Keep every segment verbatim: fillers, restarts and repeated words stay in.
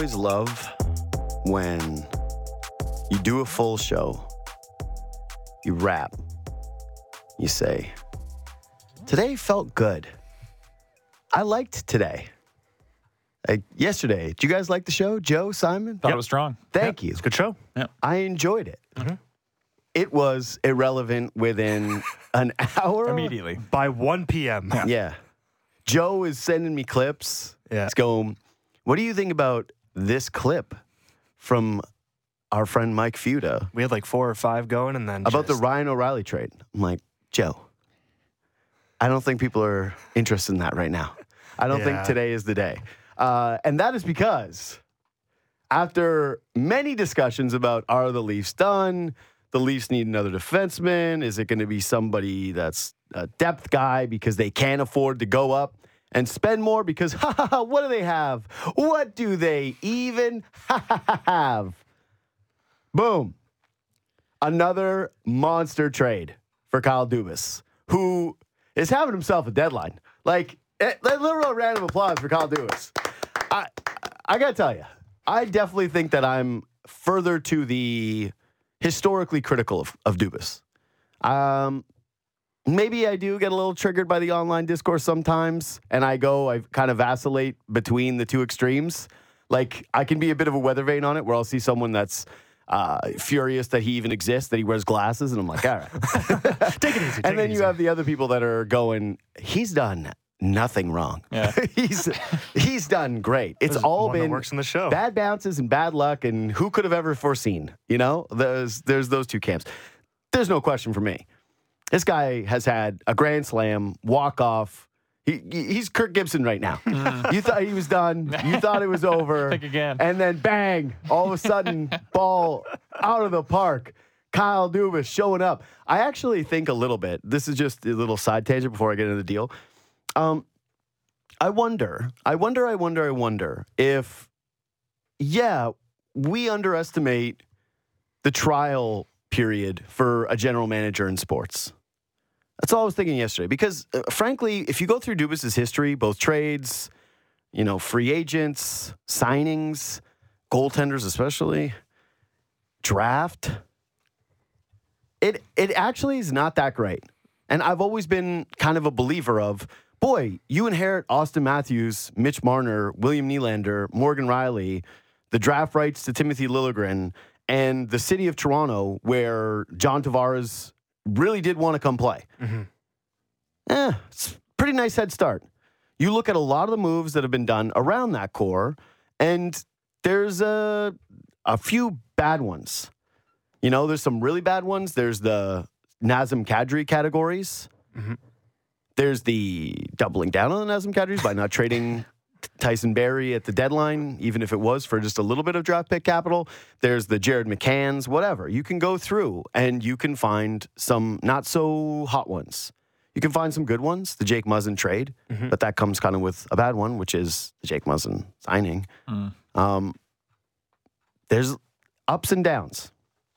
always love when you do a full show, you rap, you say, today felt good. I liked today. Like yesterday. Did you guys like the show? Joe, Simon? Thought yep. it was strong. Thank yep. you. It's a good show. Yep. I enjoyed it. Mm-hmm. It was irrelevant within an hour. Immediately. By one p.m. Yeah. yeah. Joe is sending me clips. Yeah. He's going, what do you think about this clip from our friend Mike Fuda? We had like four or five going, and then about just... the Ryan O'Reilly trade. I'm like, Joe, I don't think people are interested in that right now. I don't yeah. think today is the day. Uh, and that is because after many discussions about are the Leafs done, the Leafs need another defenseman, is it going to be somebody that's a depth guy because they can't afford to go up and spend more because, ha ha ha, what do they have? What do they even have? Boom. Another monster trade for Kyle Dubas, who is having himself a deadline. Like, a literal round of applause for Kyle Dubas. I, I got to tell you, I definitely think that I'm further to the historically critical of, of Dubas. Um, maybe I do get a little triggered by the online discourse sometimes, and I go, I kind of vacillate between the two extremes. Like, I can be a bit of a weather vane on it, where I'll see someone that's uh, furious that he even exists, that he wears glasses, and I'm like, all right. Take it easy. Take and then it you easy. have the other people that are going, he's done nothing wrong. Yeah. he's he's done great. It's There's all one that been works in the show. Bad bounces and bad luck, and who could have ever foreseen? You know, there's there's those two camps. There's no question for me. This guy has had a grand slam, walk off. He he's Kirk Gibson right now. Mm. You thought he was done. You thought it was over. Think again. And then bang! All of a sudden, ball out of the park. Kyle Dubas showing up. I actually think a little bit. This is just a little side tangent before I get into the deal. Um, I wonder, I wonder, I wonder, I wonder if, yeah, we underestimate the trial period for a general manager in sports. That's all I was thinking yesterday. Because, uh, frankly, if you go through Dubas' history, both trades, you know, free agents, signings, goaltenders especially, draft, it it actually is not that great. And I've always been kind of a believer of, boy, you inherit Austin Matthews, Mitch Marner, William Nylander, Morgan Riley, the draft rights to Timothy Liljegren, and the city of Toronto, where John Tavares really did want to come play. Mm-hmm. Eh, it's a pretty nice head start. You look at a lot of the moves that have been done around that core, and there's a, a few bad ones. You know, there's some really bad ones. There's the Nazem Kadri categories. Mm-hmm. There's the doubling down on the Nazem Kadris by not trading Tyson Barrie at the deadline, even if it was for just a little bit of draft pick capital. There's the Jared McCanns, whatever. You can go through and you can find some not so hot ones. You can find some good ones, the Jake Muzzin trade, mm-hmm. but that comes kind of with a bad one, which is the Jake Muzzin signing. Mm. Um, there's ups and downs.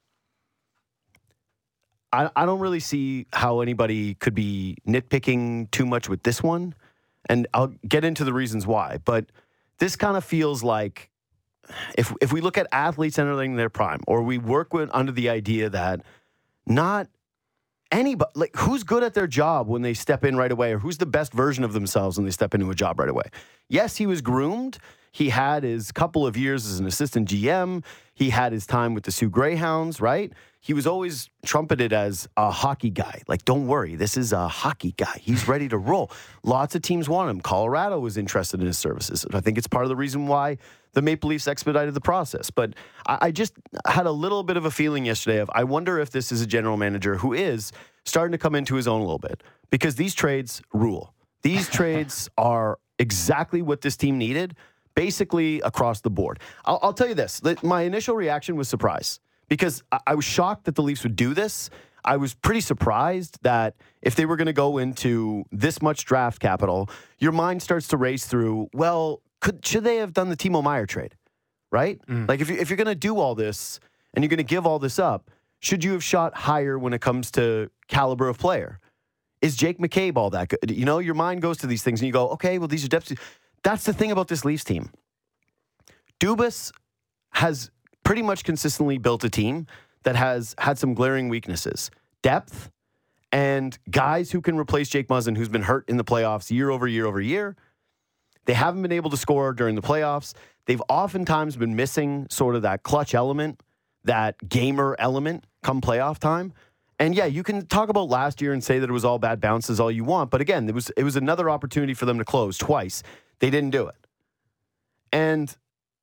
I, I don't really see how anybody could be nitpicking too much with this one, and I'll get into the reasons why. But this kind of feels like if if we look at athletes entering their prime, or we work with under the idea that not anybody, like who's good at their job when they step in right away, or who's the best version of themselves when they step into a job right away. Yes, he was groomed. He had his couple of years as an assistant G M. He had his time with the Sioux Greyhounds, right? He was always trumpeted as a hockey guy. Like, don't worry, this is a hockey guy. He's ready to roll. Lots of teams want him. Colorado was interested in his services. I think it's part of the reason why the Maple Leafs expedited the process. But I, I just had a little bit of a feeling yesterday of, I wonder if this is a general manager who is starting to come into his own a little bit. Because these trades rule. These trades are exactly what this team needed, basically across the board. I'll, I'll tell you this. My initial reaction was surprise. Because I, I was shocked that the Leafs would do this. I was pretty surprised that if they were going to go into this much draft capital, your mind starts to race through, well, could should they have done the Timo Meier trade, right? Mm. Like, if, you, if you're going to do all this and you're going to give all this up, should you have shot higher when it comes to caliber of player? Is Jake McCabe all that good? You know, your mind goes to these things and you go, okay, well, these are depths. That's the thing about this Leafs team. Dubas has pretty much consistently built a team that has had some glaring weaknesses. Depth and guys who can replace Jake Muzzin, who's been hurt in the playoffs year over year over year. They haven't been able to score during the playoffs. They've oftentimes been missing sort of that clutch element, that gamer element come playoff time. And yeah, you can talk about last year and say that it was all bad bounces all you want. But again, it was it was another opportunity for them to close twice. They didn't do it. And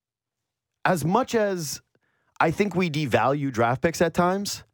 as much as I think we devalue draft picks at times,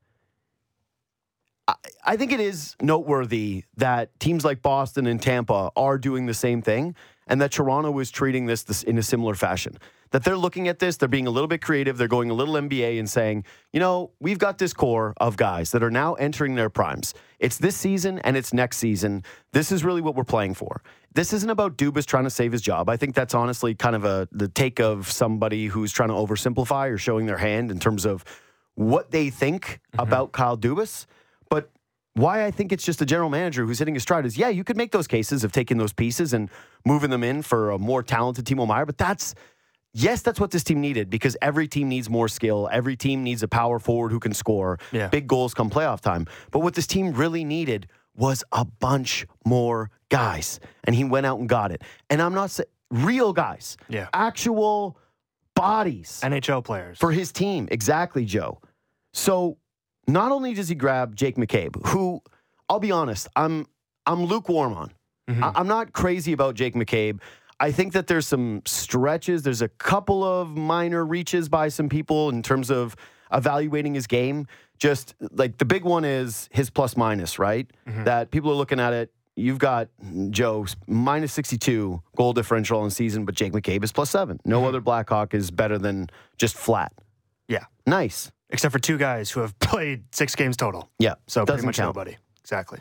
I, I think it is noteworthy that teams like Boston and Tampa are doing the same thing, and that Toronto is treating this, this in a similar fashion. That they're looking at this, they're being a little bit creative, they're going a little N B A and saying, you know, we've got this core of guys that are now entering their primes. It's this season and it's next season. This is really what we're playing for. This isn't about Dubas trying to save his job. I think that's honestly kind of a the take of somebody who's trying to oversimplify or showing their hand in terms of what they think mm-hmm. about Kyle Dubas. But why I think it's just a general manager who's hitting his stride is, yeah, you could make those cases of taking those pieces and moving them in for a more talented Timo Meier, but that's Yes, that's what this team needed because every team needs more skill. Every team needs a power forward who can score. Yeah. Big goals come playoff time. But what this team really needed was a bunch more guys. And he went out and got it. And I'm not saying real guys. Yeah. Actual bodies. N H L players. For his team. Exactly, Joe. So not only does he grab Jake McCabe, who, I'll be honest, I'm I'm lukewarm on. Mm-hmm. I, I'm not crazy about Jake McCabe. I think that there's some stretches. There's a couple of minor reaches by some people in terms of evaluating his game. Just like the big one is his plus minus, right? Mm-hmm. That people are looking at it. You've got Joe minus sixty-two goal differential on season, but Jake McCabe is plus seven. No mm-hmm. other Blackhawk is better than just flat. Yeah. Nice. Except for two guys who have played six games total. Yeah. So Doesn't pretty much count. nobody. Exactly.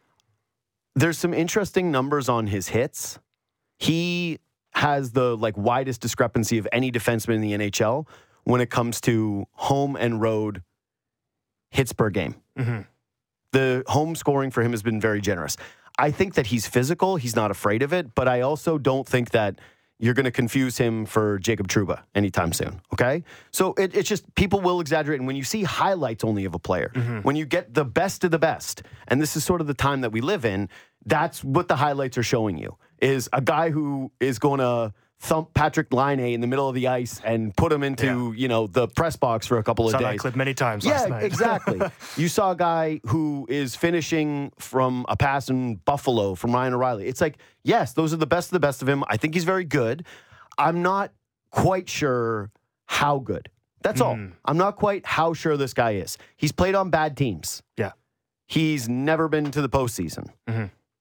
There's some interesting numbers on his hits. He has the like widest discrepancy of any defenseman in the N H L when it comes to home and road hits per game. Mm-hmm. The home scoring for him has been very generous. I think that he's physical. He's not afraid of it. But I also don't think that you're going to confuse him for Jacob Trouba anytime soon. Okay? So it, it's just people will exaggerate. And when you see highlights only of a player, mm-hmm. when you get the best of the best, and this is sort of the time that we live in, that's what the highlights are showing you, is a guy who is going to thump Patrick Laine in the middle of the ice and put him into, yeah. you know, the press box for a couple of saw days. Saw that clip many times yeah, last night. exactly. You saw a guy who is finishing from a pass in Buffalo from Ryan O'Reilly. It's like, yes, those are the best of the best of him. I think he's very good. I'm not quite sure how good. That's mm. all. I'm not quite how sure this guy is. He's played on bad teams. Yeah. He's never been to the postseason. Mm-hmm.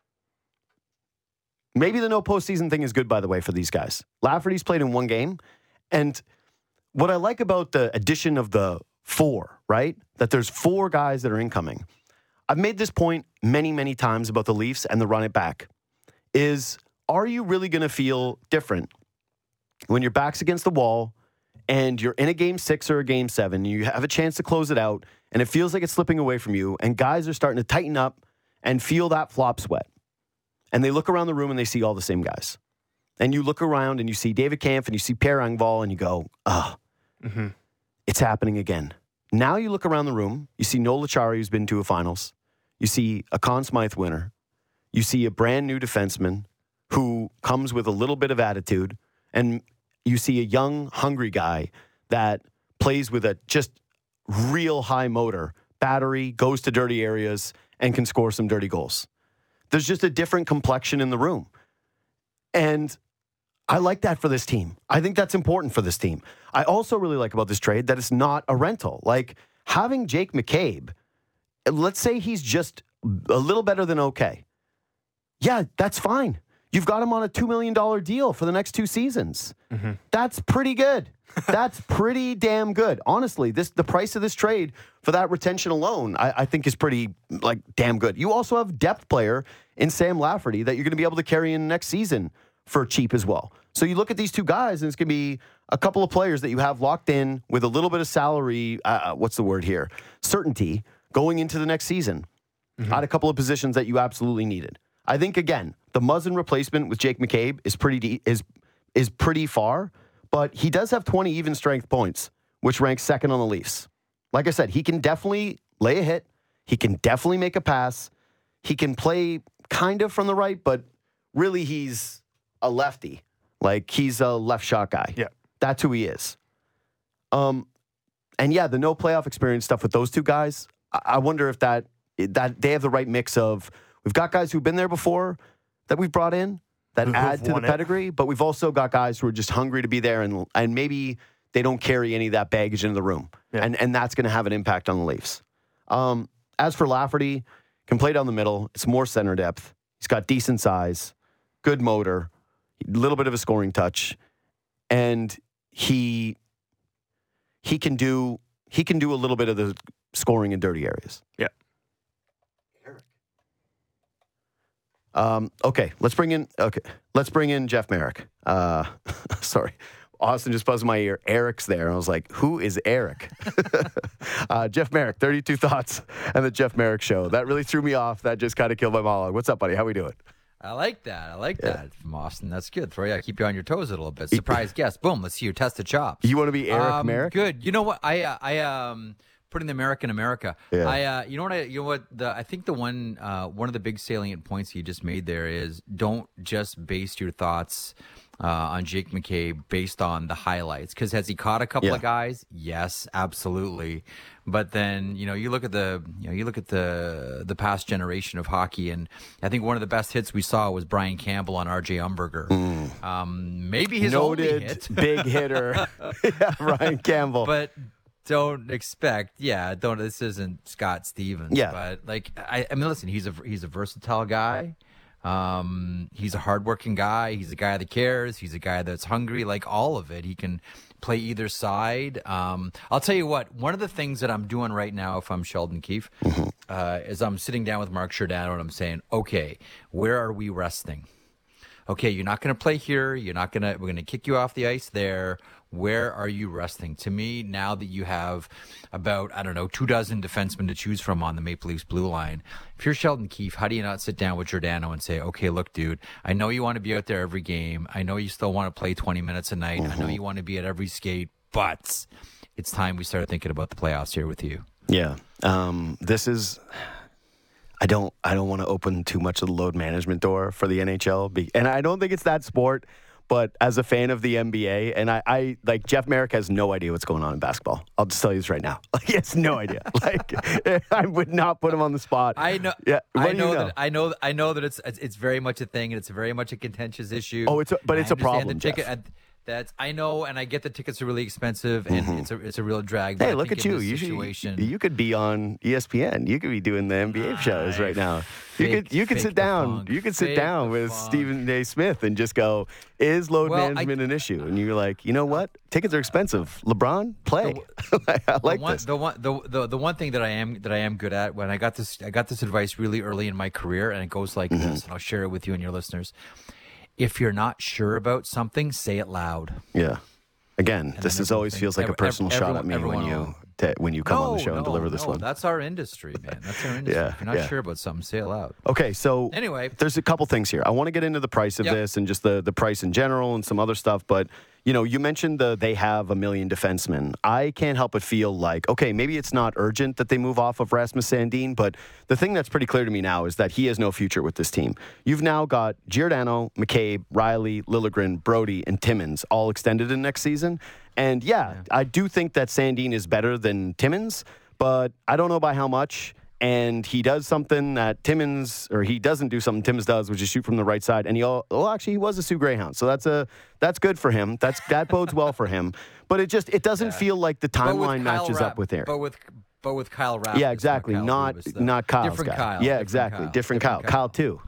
Maybe the no postseason thing is good, by the way, for these guys. Lafferty's played in one game. And what I like about the addition of the four, right? That there's four guys that are incoming. I've made this point many, many times about the Leafs and the run it back. Is, are you really going to feel different when your back's against the wall and you're in a game six or a game seven, you have a chance to close it out, and it feels like it's slipping away from you, and guys are starting to tighten up and feel that flop sweat. And they look around the room and they see all the same guys. And you look around and you see David Kampf and you see Pierre Engvall and you go, oh, mm-hmm. it's happening again. Now you look around the room, you see Noel Acciari, who's been to a finals. You see a Conn Smythe winner. You see a brand new defenseman who comes with a little bit of attitude. And you see a young, hungry guy that plays with a just real high motor, battery, goes to dirty areas, and can score some dirty goals. There's just a different complexion in the room. And I like that for this team. I think that's important for this team. I also really like about this trade that it's not a rental. Like, having Jake McCabe, let's say he's just a little better than okay. Yeah, that's fine. You've got him on a two million dollars deal for the next two seasons. Mm-hmm. That's pretty good. That's pretty damn good. Honestly, this the price of this trade for that retention alone, I, I think is pretty, like, damn good. You also have depth player in Sam Lafferty that you're going to be able to carry in next season for cheap as well. So you look at these two guys, and it's going to be a couple of players that you have locked in with a little bit of salary, uh, what's the word here? Certainty going into the next season mm-hmm. at a couple of positions that you absolutely needed. I think, again, the Muzzin replacement with Jake McCabe is pretty de- is is pretty far, but he does have twenty even strength points, which ranks second on the Leafs. Like I said, he can definitely lay a hit. He can definitely make a pass. He can play kind of from the right, but really he's a lefty. Like he's a left shot guy. Yeah. That's who he is. Um, and yeah, the no playoff experience stuff with those two guys, I, I wonder if that that they have the right mix of, we've got guys who've been there before that we've brought in that Who've add to the won it. pedigree, but we've also got guys who are just hungry to be there and and maybe they don't carry any of that baggage into the room. Yeah. And and that's going to have an impact on the Leafs. Um, as for Lafferty, can play down the middle. It's more center depth. He's got decent size, good motor, a little bit of a scoring touch, and he he can do he can do a little bit of the scoring in dirty areas. Yeah. Um, okay, let's bring in. Okay, let's bring in Jeff Marek. Uh, sorry, Austin just buzzed in my ear. Eric's there, and I was like, "Who is Eric?" uh, Jeff Marek, thirty-two Thoughts, and the Jeff Marek Show. That really threw me off. That just kind of killed my monologue. What's up, buddy? How we doing? I like that. I like yeah. that from Austin. That's good. Throw you, keep you on your toes a little bit. Surprise guest. Boom. Let's see your test of chops. You want to be Eric um, Marek? Good. You know what? I uh, I um putting the American America. Yeah. I uh, you know what? I you know what? The I think the one uh, one of the big salient points you just made there is don't just base your thoughts uh, on Jake McCabe based on the highlights. Because has he caught a couple Yeah. of guys? Yes, absolutely. But then, you know, you look at the, you know, you look at the the past generation of hockey, and I think one of the best hits we saw was Brian Campbell on R J Umberger. Mm. Um, maybe his Noted only hit, big hitter, yeah, Ryan Campbell. but don't expect, yeah, don't. This isn't Scott Stevens, Yeah. But like, I, I mean, listen, he's a he's a versatile guy. Um, he's a hardworking guy. He's a guy that cares. He's a guy that's hungry. Like all of it, he can play either side. Um, I'll tell you what. One of the things that I'm doing right now, if I'm Sheldon Keefe, Mm-hmm. uh, is I'm sitting down with Mark Giordano and I'm saying, okay, where are we resting? Okay, you're not going to play here. You're not going to. We're going to kick you off the ice there. Where are you resting? To me, now that you have about, I don't know, two dozen defensemen to choose from on the Maple Leafs blue line, if you're Sheldon Keefe, how do you not sit down with Giordano and say, okay, look, dude, I know you want to be out there every game. I know you still want to play twenty minutes a night. Mm-hmm. I know you want to be at every skate, but it's time we start thinking about the playoffs here with you. Yeah, um, this is. I don't. I don't want to open too much of the load management door for the N H L, be, and I don't think it's that sport. But as a fan of the N B A, and I, I like Jeff Marek has no idea what's going on in basketball. I'll just tell you this right now. Like, he has no idea. Like, I would not put him on the spot. I know. Yeah, what I do know, you know that. I know. I know that it's it's it's very much a thing, and it's very much a contentious issue. Oh, it's a, but I it's a understand problem, the ticket, Jeff. and That's I know, and I get the tickets are really expensive, and Mhm. it's a it's a real drag. But Hey, I look think at in you. this You, should, situation, you could be on E S P N. You could be doing the N B A shows right now. You Fake- could you could fake sit the down. funk. You could sit Fake down the with funk. Stephen A. Smith and just go, is load Well, I- management an issue? And you're like, you know what? Tickets are expensive. LeBron, play. I like the one, this. The one, the, the the one thing that I am that I am good at when I got this I got this advice really early in my career, and it goes like Mm-hmm. this, and I'll share it with you and your listeners. If you're not sure about something, say it loud. Yeah. Again, And this then is always everything- feels like a ev- personal ev- shot at me everyone- when you everyone te- when you come on the show no, and deliver this no, one. That's our industry, man. That's our industry. Yeah, if you're not yeah. sure about something, say it loud. Okay, so Anyway. there's a couple things here. I want to get into the price of Yep. this and just the the price in general and some other stuff, but you know, you mentioned the they have a million defensemen. I can't help but feel like, okay, maybe it's not urgent that they move off of Rasmus Sandin, but the thing that's pretty clear to me now is that he has no future with this team. You've now got Giordano, McCabe, Riley, Liljegren, Brody, and Timmins all extended in next season. And yeah, Yeah. I do think that Sandin is better than Timmins, but I don't know by how much. And he does something that Timmins, or he doesn't do something Timmins does, which is shoot from the right side. And he, all, well, actually, he was a Sioux Greyhound, so that's a that's good for him. That's that bodes well for him. But it just it doesn't Yeah. feel like the But with timeline Kyle matches Rapp- up with Aaron. But with but with Kyle Rapp. Yeah, exactly. Kyle Not Dubas, though. not Kyle's Different guy. Kyle. Yeah, Different exactly. Kyle. Different, Kyle. Kyle too.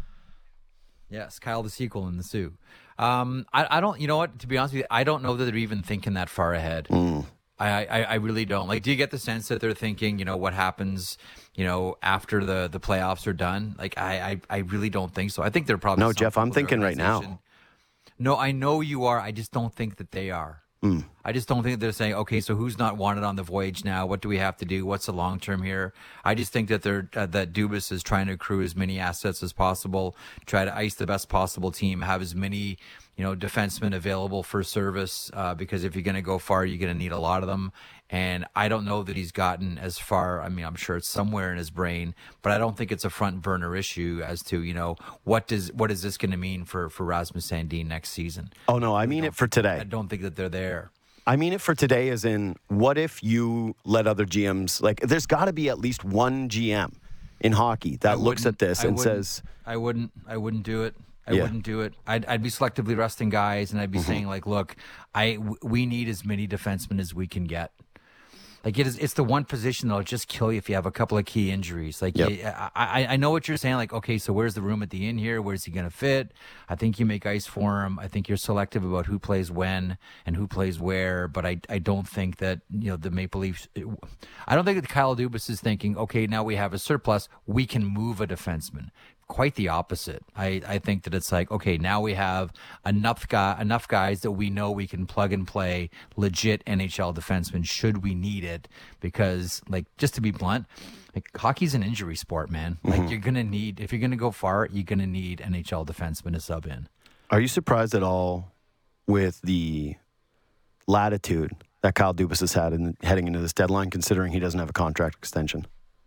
Yes, Kyle the sequel in the Sioux. Um, I, I don't. You know what? To be honest with you, I don't know that they're even thinking that far ahead. Mm. I, I, I really don't. Like, do you get the sense that they're thinking, you know, what happens, you know, after the, the playoffs are done? Like, I, I, I really don't think so. I think they're probably No, some Jeff, I'm people in the thinking right now. organization- No, I know you are. I just don't think that they are. Mm. I just don't think they're saying, okay, so who's not wanted on the voyage now? What do we have to do? What's the long term here? I just think that they're uh, that Dubas is trying to accrue as many assets as possible, try to ice the best possible team, have as many you know defensemen available for service uh, because if you're going to go far, you're going to need a lot of them. And I don't know that he's gotten as far. I mean, I'm sure it's somewhere in his brain, but I don't think it's a front burner issue as to, you know, what does what is this going to mean for, for Rasmus Sandin next season? Oh, no, I mean it for today. I don't think that they're there. I mean it for today as in, what if you let other G Ms, like, there's got to be at least one G M in hockey that looks at this I and wouldn't- says, I wouldn't, I wouldn't do it. I Yeah. wouldn't do it. I'd, I'd be selectively resting guys, and I'd be Mm-hmm. saying like, look, I w- we need as many defensemen as we can get. Like it is, it's the one position that'll just kill you if you have a couple of key injuries. Like Yep. you- I, I, I know what you're saying. Like, okay, so where's the room at the inn here? Where's he going to fit? I think you make ice for him. I think you're selective about who plays when and who plays where. But I, I don't think that you know the Maple Leafs. I don't think that Kyle Dubas is thinking, okay, now we have a surplus, we can move a defenseman. Quite the opposite. I, I think that it's like, okay, now we have enough guy, enough guys that we know we can plug and play legit N H L defensemen should we need it. Because, like, just to be blunt, like hockey's an injury sport, man. Like you're gonna need, if you're gonna go far, you're gonna need N H L defensemen to sub in. are you surprised at all with the latitude that Kyle Dubas has had in heading into this deadline, considering he doesn't have a contract extension?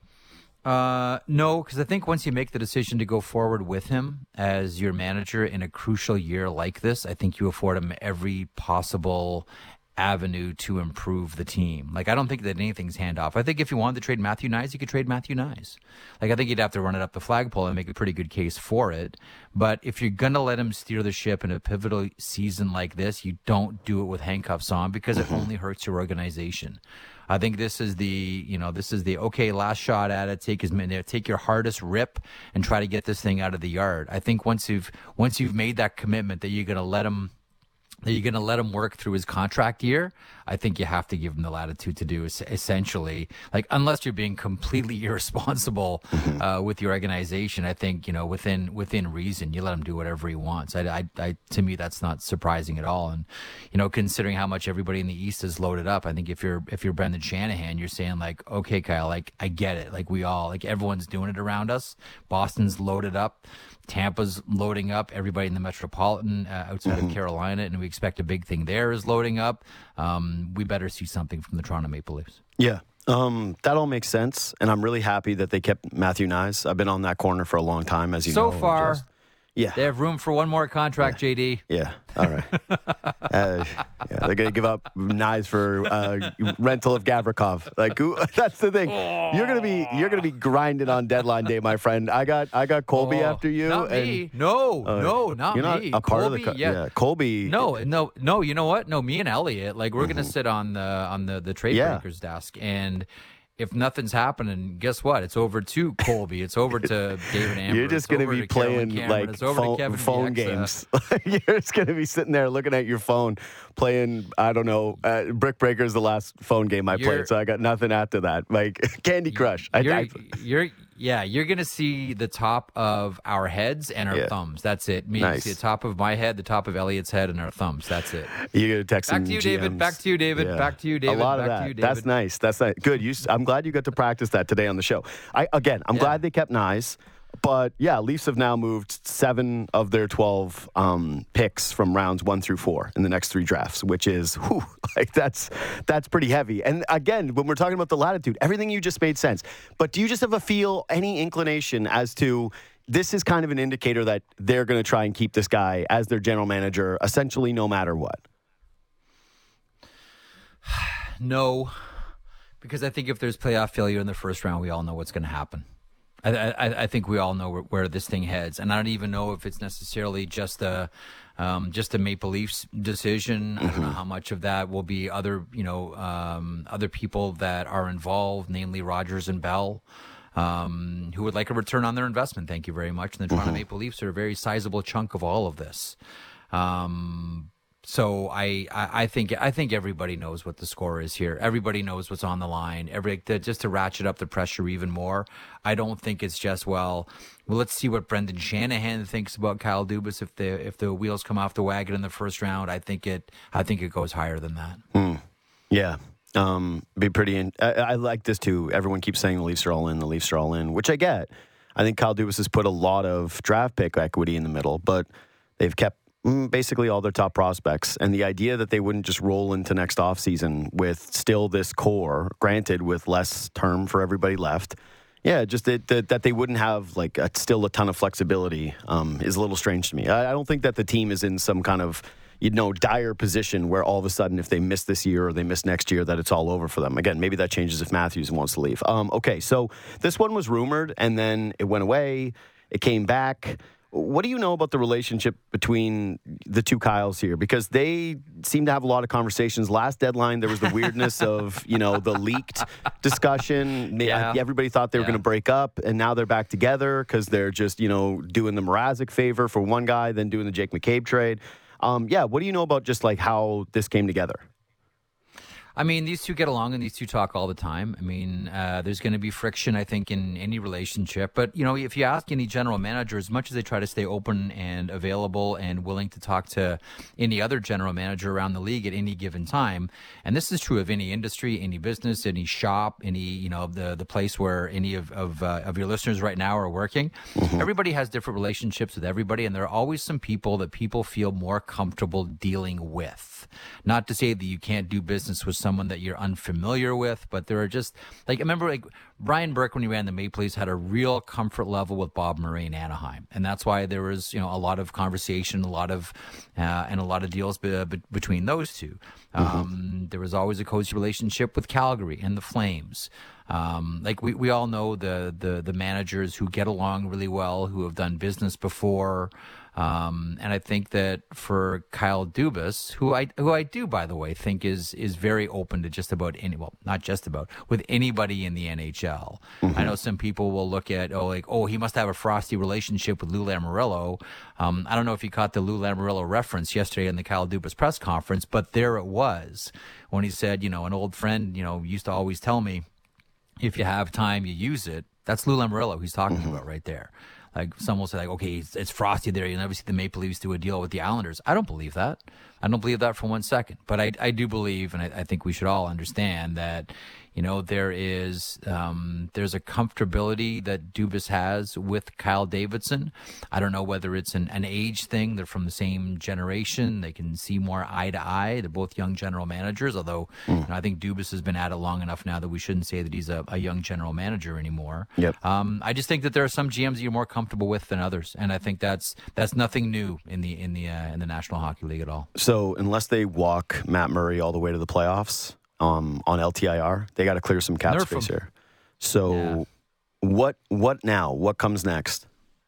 Uh, no, because I think once you make the decision to go forward with him as your manager in a crucial year like this, I think you afford him every possible avenue to improve the team. Like, I don't think that anything's handoff. I think if you wanted to trade Matthew Nyes, you could trade Matthew Nyes. Like, I think you'd have to run it up the flagpole and make a pretty good case for it. But if you're going to let him steer the ship in a pivotal season like this, you don't do it with handcuffs on because it only hurts your organization. I think this is the, you know, this is the, okay, last shot at it, take his minute, take your hardest rip and try to get this thing out of the yard. I think once you've, once you've made that commitment that you're going to let him, that you're going to let him work through his contract year, I think you have to give him the latitude to do es- essentially, like, unless you're being completely irresponsible uh, with your organization. I think, you know, within within reason, you let him do whatever he wants. I, I, I, to me, that's not surprising at all. And, you know, considering how much everybody in the East is loaded up, I think if you're if you're Brendan Shanahan, you're saying like, okay, Kyle, like, I get it. Like, we all, like, everyone's doing it around us. Boston's loaded up. Tampa's loading up. Everybody in the Metropolitan uh, outside of Carolina, and we expect a big thing there is loading up. Um, we better see something from the Toronto Maple Leafs. Yeah, um, that all makes sense, and I'm really happy that they kept Matthew Nyes. I've been on that corner for a long time, as you So know. far, Just- yeah, they have room for one more contract, J D. yeah, all right. uh, yeah, they're gonna give up Nyes for uh, rental of Gavrikov. Like, who, that's the thing. You're gonna be you're gonna be grinding on deadline day, my friend. I got I got Colby Oh, after you. Not and, me. No, uh, no, not you're not me. a part Colby, of the co- yeah. yeah. Colby. No, no, no. You know what? No, me and Elliot, like, we're gonna sit on the on the the trade Yeah. breakers desk, and if nothing's happening, guess what? It's over to Colby. It's over to David Amber. You're just It's going to over be Carolyn playing Cameron. like It's over to phone, Kevin phone Bieksa. games. You're just going to be sitting there looking at your phone, playing, I don't know, uh, Brick Breaker's the last phone game I You're- played, so I got nothing after that. Like Candy Crush. I, You're, I, you're, yeah, you're gonna see the top of our heads and our Yeah. thumbs. That's it. Me, Nice. see the top of my head, the top of Elliot's head, and our thumbs. That's it. you're going to text Back some to you, G Ms. David. Back to you, David. Yeah. Back to you, David. A lot Back of to that. you, That's David. nice. That's nice. Good. You, I'm glad you got to practice that today on the show. I Again, I'm Yeah. glad they kept Nyes. But yeah, Leafs have now moved seven of their twelve um, picks from rounds one through four in the next three drafts, which is whew, like that's that's pretty heavy. And again, when we're talking about the latitude, everything you just made sense. But do you just have a feel, any inclination as to this is kind of an indicator that they're going to try and keep this guy as their general manager, essentially no matter what? No, because I think if there's playoff failure in the first round, we all know what's going to happen. I, I, I think we all know where, where this thing heads, and I don't even know if it's necessarily just a um, just a Maple Leafs decision. I don't know how much of that will be other you know um, other people that are involved, namely Rogers and Bell, um, who would like a return on their investment. Thank you very much. And the Toronto Maple Leafs are a very sizable chunk of all of this. Um, So I, I, I think I think everybody knows what the score is here. Everybody knows what's on the line. Every to, just to ratchet up the pressure even more. I don't think it's just well. Well, let's see what Brendan Shanahan thinks about Kyle Dubas if the if the wheels come off the wagon in the first round. I think it I think it goes higher than that. Hmm. Yeah. Um, be pretty. In, I, I like this too. Everyone keeps saying the Leafs are all in. The Leafs are all in, which I get. I think Kyle Dubas has put a lot of draft pick equity in the middle, but they've kept mm, basically all their top prospects. And the idea that they wouldn't just roll into next offseason with still this core, granted with less term for everybody left. Yeah, just that, that, that they wouldn't have like a, still a ton of flexibility um, is a little strange to me. I, I don't think that the team is in some kind of you know, dire position where all of a sudden if they miss this year or they miss next year that it's all over for them. Again, maybe that changes if Matthews wants to leave. Um, okay, so this one was rumored and then it went away. It came back. What do you know about the relationship between the two Kyles here? Because they seem to have a lot of conversations. Last deadline, there was the weirdness of, you know, the leaked discussion. Yeah. Everybody thought they were Yeah. going to break up, and now they're back together because they're just, you know, doing the Mrazek favor for one guy, then doing the Jake McCabe trade. Um, yeah, what do you know about just like how this came together? I mean, these two get along and these two talk all the time. I mean, uh, there's going to be friction, I think, in any relationship. But, you know, if you ask any general manager, as much as they try to stay open and available and willing to talk to any other general manager around the league at any given time, and this is true of any industry, any business, any shop, any, you know, the the place where any of, of, uh, of your listeners right now are working, mm-hmm. everybody has different relationships with everybody. And there are always some people that people feel more comfortable dealing with. Not to say that you can't do business with someone that you're unfamiliar with, but there are just like I remember like Brian Burke when he ran the Maple Leafs had a real comfort level with Bob Murray in Anaheim, and that's why there was you know a lot of conversation, a lot of uh, and a lot of deals be, be, between those two. Mm-hmm. Um, there was always a cozy relationship with Calgary and the Flames. Um, like we, we all know the, the the managers who get along really well, who have done business before. Um, and I think that for Kyle Dubas, who I who I do, by the way, think is is very open to just about any, well, not just about, with anybody in the N H L. Mm-hmm. I know some people will look at, oh, like, oh, he must have a frosty relationship with Lou Lamoriello. Um, I don't know if you caught the Lou Lamoriello reference yesterday in the Kyle Dubas press conference, but there it was when he said, you know, an old friend, you know, used to always tell me, if you have time, you use it. That's Lou Lamoriello he's talking mm-hmm. about right there. Like some will say, like, okay, it's, it's frosty there. You'll never see the Maple Leafs do a deal with the Islanders. I don't believe that. I don't believe that for one second. But I, I do believe, and I, I think we should all understand that, you know, there is um, there's a comfortability that Dubas has with Kyle Davidson. I don't know whether it's an, an age thing. They're from the same generation. They can see more eye to eye. They're both young general managers, although mm. you know, I think Dubas has been at it long enough now that we shouldn't say that he's a, a young general manager anymore. Yep. Um, I just think that there are some G Ms you're more comfortable with than others, and I think that's that's nothing new in the in the uh, in the National Hockey League at all. So unless they walk Matt Murray all the way to the playoffs, Um, on L T I R, they got to clear some cap Nerf space them. here. So, yeah. what what now? What comes next?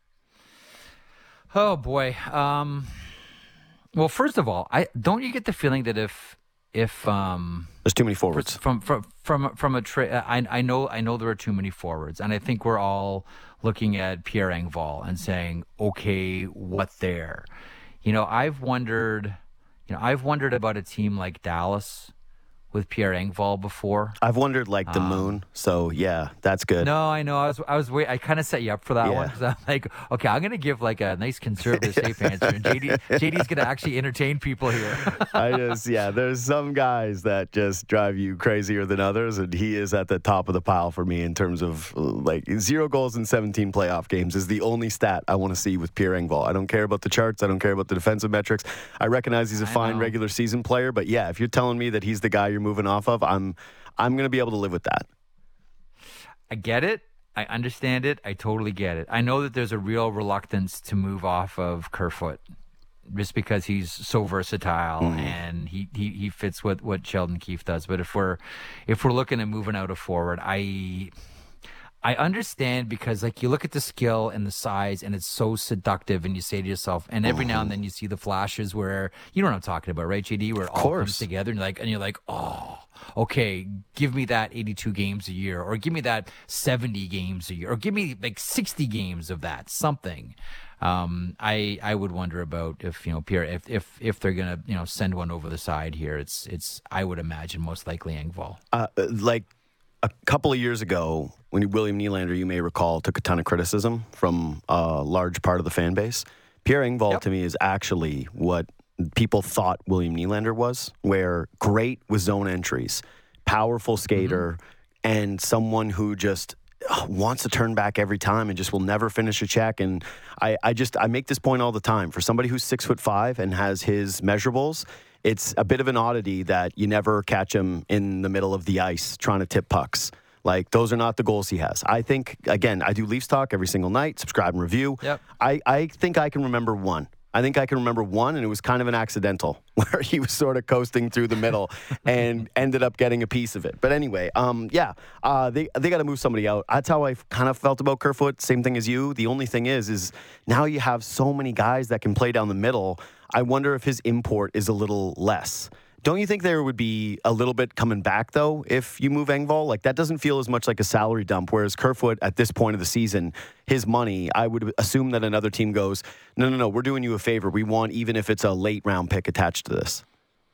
Oh boy. Um, well, first of all, I don't you get the feeling that if if um, there's too many forwards from from from from a trade, I I know I know there are too many forwards, and I think we're all looking at Pierre Engvall and saying, okay, what there? You know, I've wondered. You know, I've wondered about a team like Dallas with Pierre Engvall before. I've wondered like the um, moon. So yeah, that's good. No, I know. I was, I was wait. I kind of set you up for that yeah. one because I'm like, okay, I'm gonna give like a nice conservative safe answer, and J D, J D's gonna actually entertain people here. I just, yeah, there's some guys that just drive you crazier than others, and he is at the top of the pile for me in terms of like zero goals in seventeen playoff games is the only stat I want to see with Pierre Engvall. I don't care about the charts. I don't care about the defensive metrics. I recognize he's a I fine know. regular season player, but yeah, if you're telling me that he's the guy you're moving off of, I'm I'm going to be able to live with that. I get it. I understand it. I totally get it. I know that there's a real reluctance to move off of Kerfoot just because he's so versatile mm. and he, he, he fits what, what Sheldon Keefe does. But if we're if we're looking at moving out of forward, I I understand because like you look at the skill and the size and it's so seductive and you say to yourself, and every now and then you see the flashes where you know what I'm talking about, right, J D, where it all comes together and you're like and you're like, oh, okay, give me that eighty-two games a year, or give me that seventy games a year, or give me like sixty games of that, something. Um, I I would wonder about if you know Pierre if if if they're gonna you know send one over the side here. It's it's I would imagine most likely Engvall. Uh, like a couple of years ago, when William Nylander, you may recall, took a ton of criticism from a large part of the fan base. Pierre Engvall, Yep. to me, is actually what people thought William Nylander was, where great with zone entries, powerful skater, mm-hmm. and someone who just wants to turn back every time and just will never finish a check. And I, I just I make this point all the time. For somebody who's six foot five and has his measurables, it's a bit of an oddity that you never catch him in the middle of the ice trying to tip pucks. Like, those are not the goals he has. I think, again, I do Leafs Talk every single night, subscribe and review. Yep. I, I think I can remember one. I think I can remember one, and it was kind of an accidental, where he was sort of coasting through the middle and ended up getting a piece of it. But anyway, um, yeah, uh, they they got to move somebody out. That's how I kind of felt about Kerfoot. Same thing as you. The only thing is, is now you have so many guys that can play down the middle. I wonder if his import is a little less. Don't you think there would be a little bit coming back, though, if you move Engvall? Like, that doesn't feel as much like a salary dump, whereas Kerfoot, at this point of the season, his money, I would assume that another team goes, no, no, no, we're doing you a favor. We want, even if it's a late-round pick attached to this.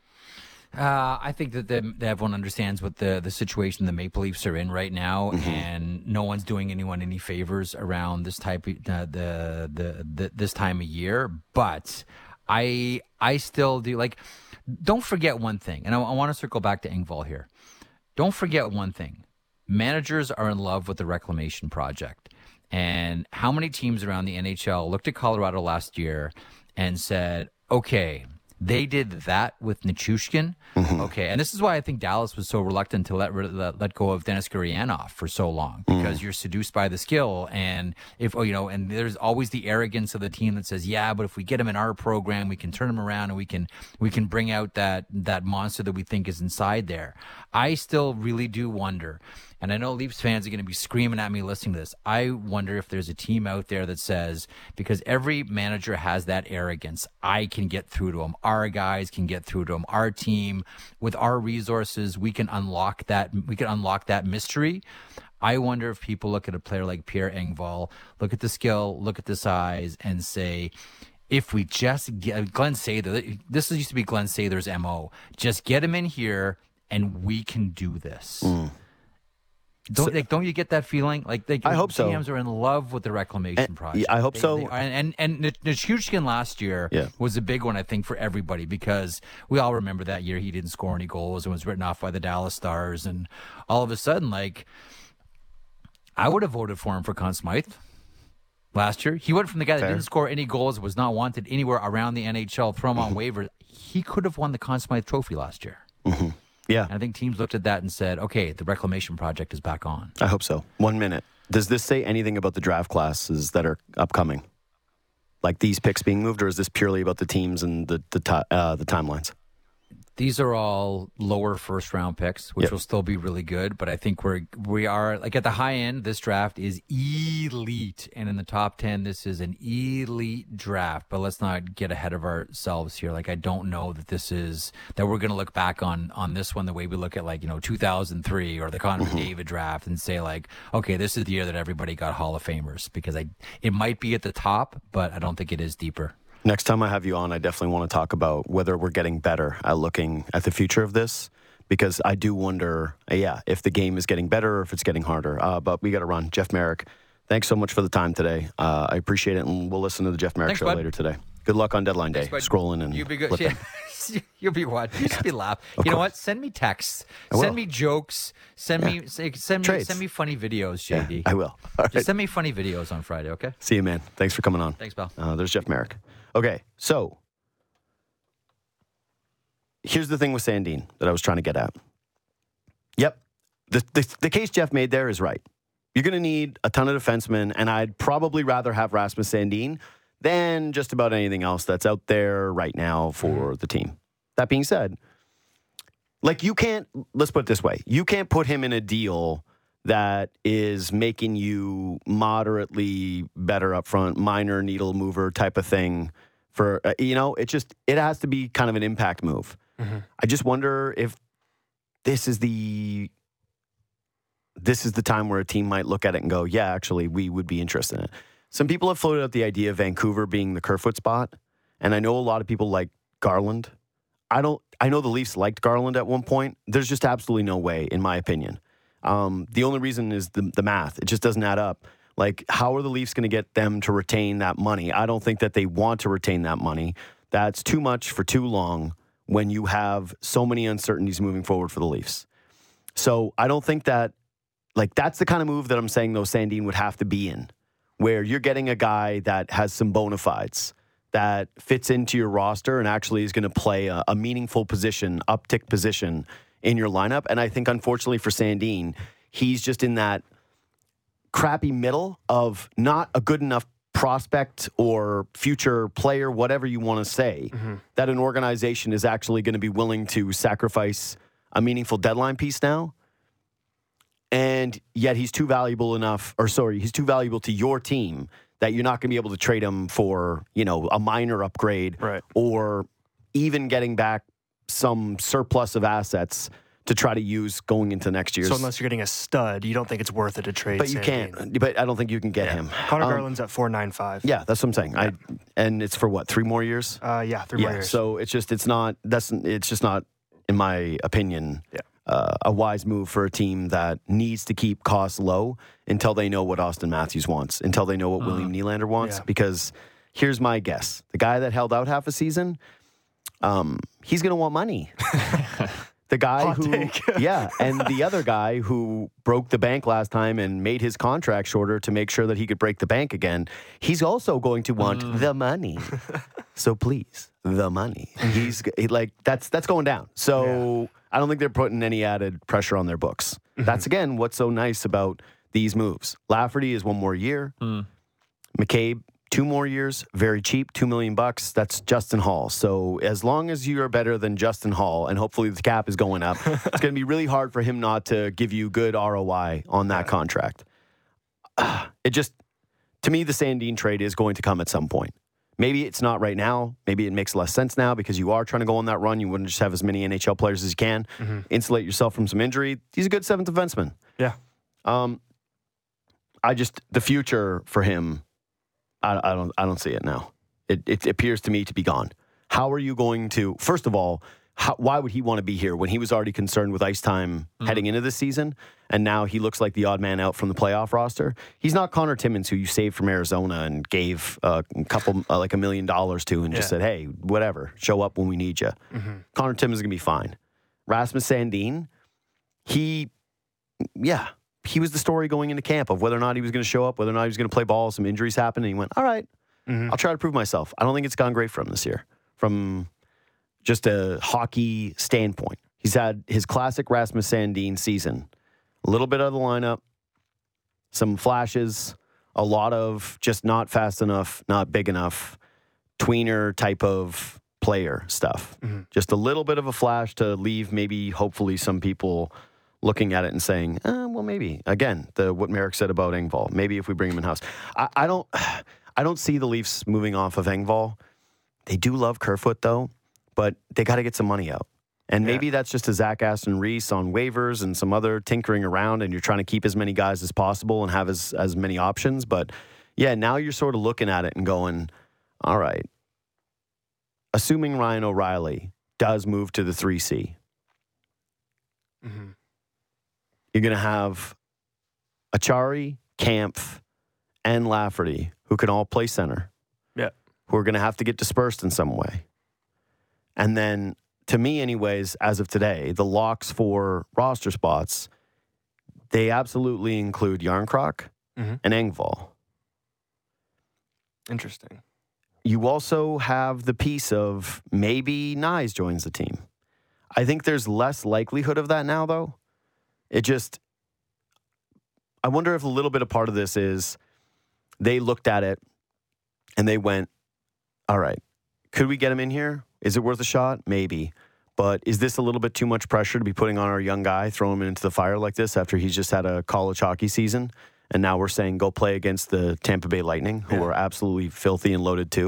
Uh, I think that, the, that everyone understands what the, the situation the Maple Leafs are in right now, mm-hmm. and no one's doing anyone any favors around this type of, uh, the, the the this time of year. But I I still do like. Don't forget one thing, and I, I want to circle back to Engvall here. Don't forget one thing. Managers are in love with the reclamation project. And how many teams around the N H L looked at Colorado last year and said, okay, they did that with Nichushkin. Mm-hmm. Okay, and this is why I think Dallas was so reluctant to let let, let go of Dennis Gurianov for so long, because mm-hmm. you're seduced by the skill, and if you know, and there's always the arrogance of the team that says, yeah, but if we get him in our program, we can turn him around and we can we can bring out that that monster that we think is inside there. I still really do wonder. And I know Leafs fans are going to be screaming at me listening to this. I wonder if there's a team out there that says, because every manager has that arrogance, I can get through to them. Our guys can get through to them. Our team, with our resources, we can unlock that. We can unlock that mystery. I wonder if people look at a player like Pierre Engvall, look at the skill, look at the size, and say, if we just get Glenn Sather, this used to be Glenn Sather's M O, just get him in here and we can do this. Mm. Don't so, like, don't you get that feeling? Like, like I hope so. G Ms are in love with the reclamation and, project. I hope they, so. They are, and and, and Nichushkin last year yeah. was a big one, I think, for everybody, because we all remember that year he didn't score any goals and was written off by the Dallas Stars, and all of a sudden, like, I would have voted for him for Conn Smythe last year. He went from the guy that Fair. didn't score any goals, was not wanted anywhere around the N H L, throw him on waivers. He could have won the Conn Smythe Trophy last year. Mm-hmm. Yeah. And I think teams looked at that and said, okay, the reclamation project is back on. I hope so. One minute. Does this say anything about the draft classes that are upcoming? Like these picks being moved, or is this purely about the teams and the the, uh, the timelines? These are all lower first round picks, which yep. will still be really good. But I think we're we are like at the high end. This draft is elite, and in the top ten, this is an elite draft. But let's not get ahead of ourselves here. Like, I don't know that this is that we're going to look back on on this one the way we look at, like, you know, two thousand three or the Connor mm-hmm. McDavid draft and say, like, okay, this is the year that everybody got Hall of Famers, because I it might be at the top, but I don't think it is deeper. Next time I have you on, I definitely want to talk about whether we're getting better at looking at the future of this, because I do wonder, yeah, if the game is getting better or if it's getting harder. Uh, but we got to run. Jeff Marek, thanks so much for the time today. Uh, I appreciate it, and we'll listen to the Jeff Marek thanks, show bud. later today. Good luck on deadline day, thanks, scrolling and You'll be good. flipping. You'll be what? You should be laughing. You course. know what? Send me texts. Send me jokes. Send Yeah. me say- send me Trades. send me funny videos, J D. Yeah, I will. All right. Just send me funny videos on Friday, okay? See you, man. Thanks for coming on. Thanks, pal. Uh, there's Jeff Marek. Okay, so here's the thing with Sandin that I was trying to get at. Yep, the, the, the case Jeff made there is right. You're going to need a ton of defensemen, and I'd probably rather have Rasmus Sandin than just about anything else that's out there right now for the team. That being said, like, you can't, let's put it this way, you can't put him in a deal that is making you moderately better up front, minor needle mover type of thing for, uh, you know, it just, it has to be kind of an impact move. Mm-hmm. I just wonder if this is the, this is the time where a team might look at it and go, yeah, actually, we would be interested in it. Some people have floated out the idea of Vancouver being the Kerfoot spot, and I know a lot of people like Garland. I don't. I know the Leafs liked Garland at one point. There's just absolutely no way, in my opinion. Um, the only reason is the, the math. It just doesn't add up. Like, how are the Leafs going to get them to retain that money? I don't think that they want to retain that money. That's too much for too long when you have so many uncertainties moving forward for the Leafs. So I don't think that, like, that's the kind of move that I'm saying, though, Sandin would have to be in, where you're getting a guy that has some bona fides, that fits into your roster and actually is going to play a, a meaningful position, uptick position in your lineup. And I think, unfortunately for Sandin, he's just in that crappy middle of not a good enough prospect or future player, whatever you want to say, mm-hmm. that an organization is actually going to be willing to sacrifice a meaningful deadline piece now. And yet he's too valuable enough, or sorry, he's too valuable to your team that you're not going to be able to trade him for, you know, a minor upgrade, right, or even getting back some surplus of assets to try to use going into next year. So unless you're getting a stud, you don't think it's worth it to trade. But you Sandin. can't. But I don't think you can get yeah. him. Connor um, Garland's at four nine five. Yeah, that's what I'm saying. Yeah. I and it's for what, three more years? Uh, yeah, three yeah, more years. So it's just it's not that's it's just not, in my opinion, yeah. uh, a wise move for a team that needs to keep costs low until they know what Austin Matthews wants, until they know what mm. William Nylander wants. Yeah. Because here's my guess: the guy that held out half a season, um, he's going to want money. The guy Hot who, take. yeah, and the other guy who broke the bank last time and made his contract shorter to make sure that he could break the bank again, he's also going to want mm. the money. So please, the money. He's he, like that's that's going down. So yeah. I don't think they're putting any added pressure on their books. Mm-hmm. That's again what's so nice about these moves. Lafferty is one more year. Mm. McCabe, two more years, very cheap, two million bucks. That's Justin Hall. So as long as you are better than Justin Hall, and hopefully the cap is going up, it's going to be really hard for him not to give you good R O I on that yeah. contract. Uh, it just, to me, the Sandin trade is going to come at some point. Maybe it's not right now. Maybe it makes less sense now because you are trying to go on that run. You wouldn't just have as many N H L players as you can. Mm-hmm. Insulate yourself from some injury. He's a good seventh defenseman. Yeah. Um, I just, the future for him, I, I don't I don't see it now. It, it appears to me to be gone. How are you going to, first of all, how, why would he want to be here when he was already concerned with ice time mm-hmm. heading into this season, and now he looks like the odd man out from the playoff roster? He's not Connor Timmins, who you saved from Arizona and gave uh, a couple, uh, like a million dollars to and just yeah. said, hey, whatever, show up when we need you. Mm-hmm. Connor Timmins is going to be fine. Rasmus Sandin, he, yeah, he was the story going into camp of whether or not he was going to show up, whether or not he was going to play ball. Some injuries happened, and he went, all right, mm-hmm. I'll try to prove myself. I don't think it's gone great for him this year from just a hockey standpoint. He's had his classic Rasmus Sandin season. A little bit of the lineup, some flashes, a lot of just not fast enough, not big enough, tweener type of player stuff. Mm-hmm. Just a little bit of a flash to leave maybe, hopefully, some people looking at it and saying, eh, well, maybe. Again, the what Merrick said about Engvall. Maybe if we bring him in-house. I, I don't I don't see the Leafs moving off of Engvall. They do love Kerfoot, though, but they got to get some money out. And maybe yeah. that's just a Zach Aston Reese on waivers and some other tinkering around, and you're trying to keep as many guys as possible and have as, as many options. But, yeah, now you're sort of looking at it and going, all right, assuming Ryan O'Reilly does move to the three C, mm-hmm. you're going to have Achari, Kampf, and Lafferty, who can all play center, yeah, who are going to have to get dispersed in some way. And then, to me anyways, as of today, the locks for roster spots, they absolutely include Yarncroc mm-hmm. and Engvall. Interesting. You also have the piece of maybe Nyes joins the team. I think there's less likelihood of that now, though. It just, I wonder if a little bit of part of this is they looked at it and they went, all right, could we get him in here? Is it worth a shot? Maybe. But is this a little bit too much pressure to be putting on our young guy, throw him into the fire like this after he's just had a college hockey season? And now we're saying go play against the Tampa Bay Lightning, who yeah. are absolutely filthy and loaded too.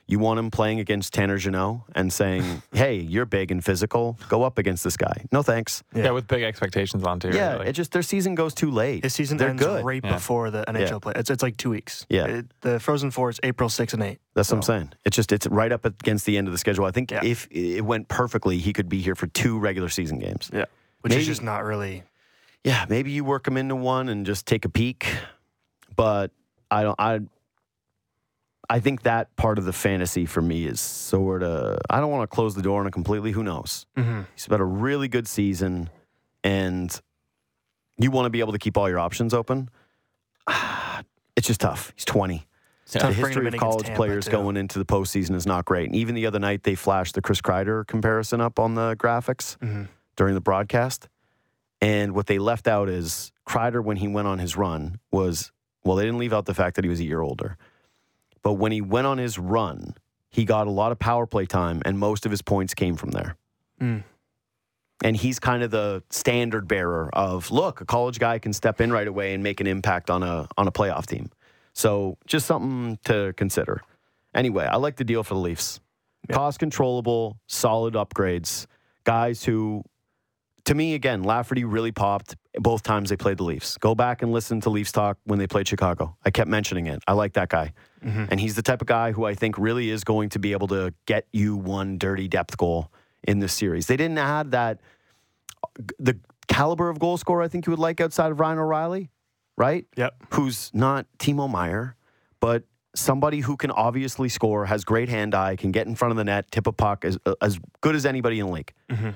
You want him playing against Tanner Jeannot and saying, hey, you're big and physical. Go up against this guy. No, thanks. Yeah, yeah with big expectations on, too. Yeah, really. it just their season goes too late. His season They're ends good. right yeah. before the N H L Yeah. play. It's, it's like two weeks. Yeah. It, the Frozen Four is April sixth and eighth. That's so. what I'm saying. It's just, it's right up against the end of the schedule. I think Yeah. if it went perfectly, he could be here for two regular season games. Yeah. Which Maybe- is just not really. Yeah, maybe you work him into one and just take a peek. But I don't, I, I think that part of the fantasy for me is sort of, I don't want to close the door on it completely. Who knows? Mm-hmm. He's had a really good season, and you want to be able to keep all your options open. It's just tough. He's twenty. It's The tough bringing him history in of against college Tampa, players too. going into the postseason is not great. And even the other night, they flashed the Chris Kreider comparison up on the graphics Mm-hmm. during the broadcast. And what they left out is Kreider, when he went on his run, was, well, they didn't leave out the fact that he was a year older. But when he went on his run, he got a lot of power play time, and most of his points came from there. Mm. And he's kind of the standard bearer of, look, a college guy can step in right away and make an impact on a on a playoff team. So just something to consider. Anyway, I like the deal for the Leafs. Yeah. Cost controllable, solid upgrades. Guys who, to me, again, Lafferty really popped both times they played the Leafs. Go back and listen to Leafs talk when they played Chicago. I kept mentioning it. I like that guy. Mm-hmm. And he's the type of guy who I think really is going to be able to get you one dirty depth goal in this series. They didn't add that, the caliber of goal scorer I think you would like outside of Ryan O'Reilly, right? Yep. Who's not Timo Meyer, but somebody who can obviously score, has great hand-eye, can get in front of the net, tip a puck as, as good as anybody in the league. Mm-hmm.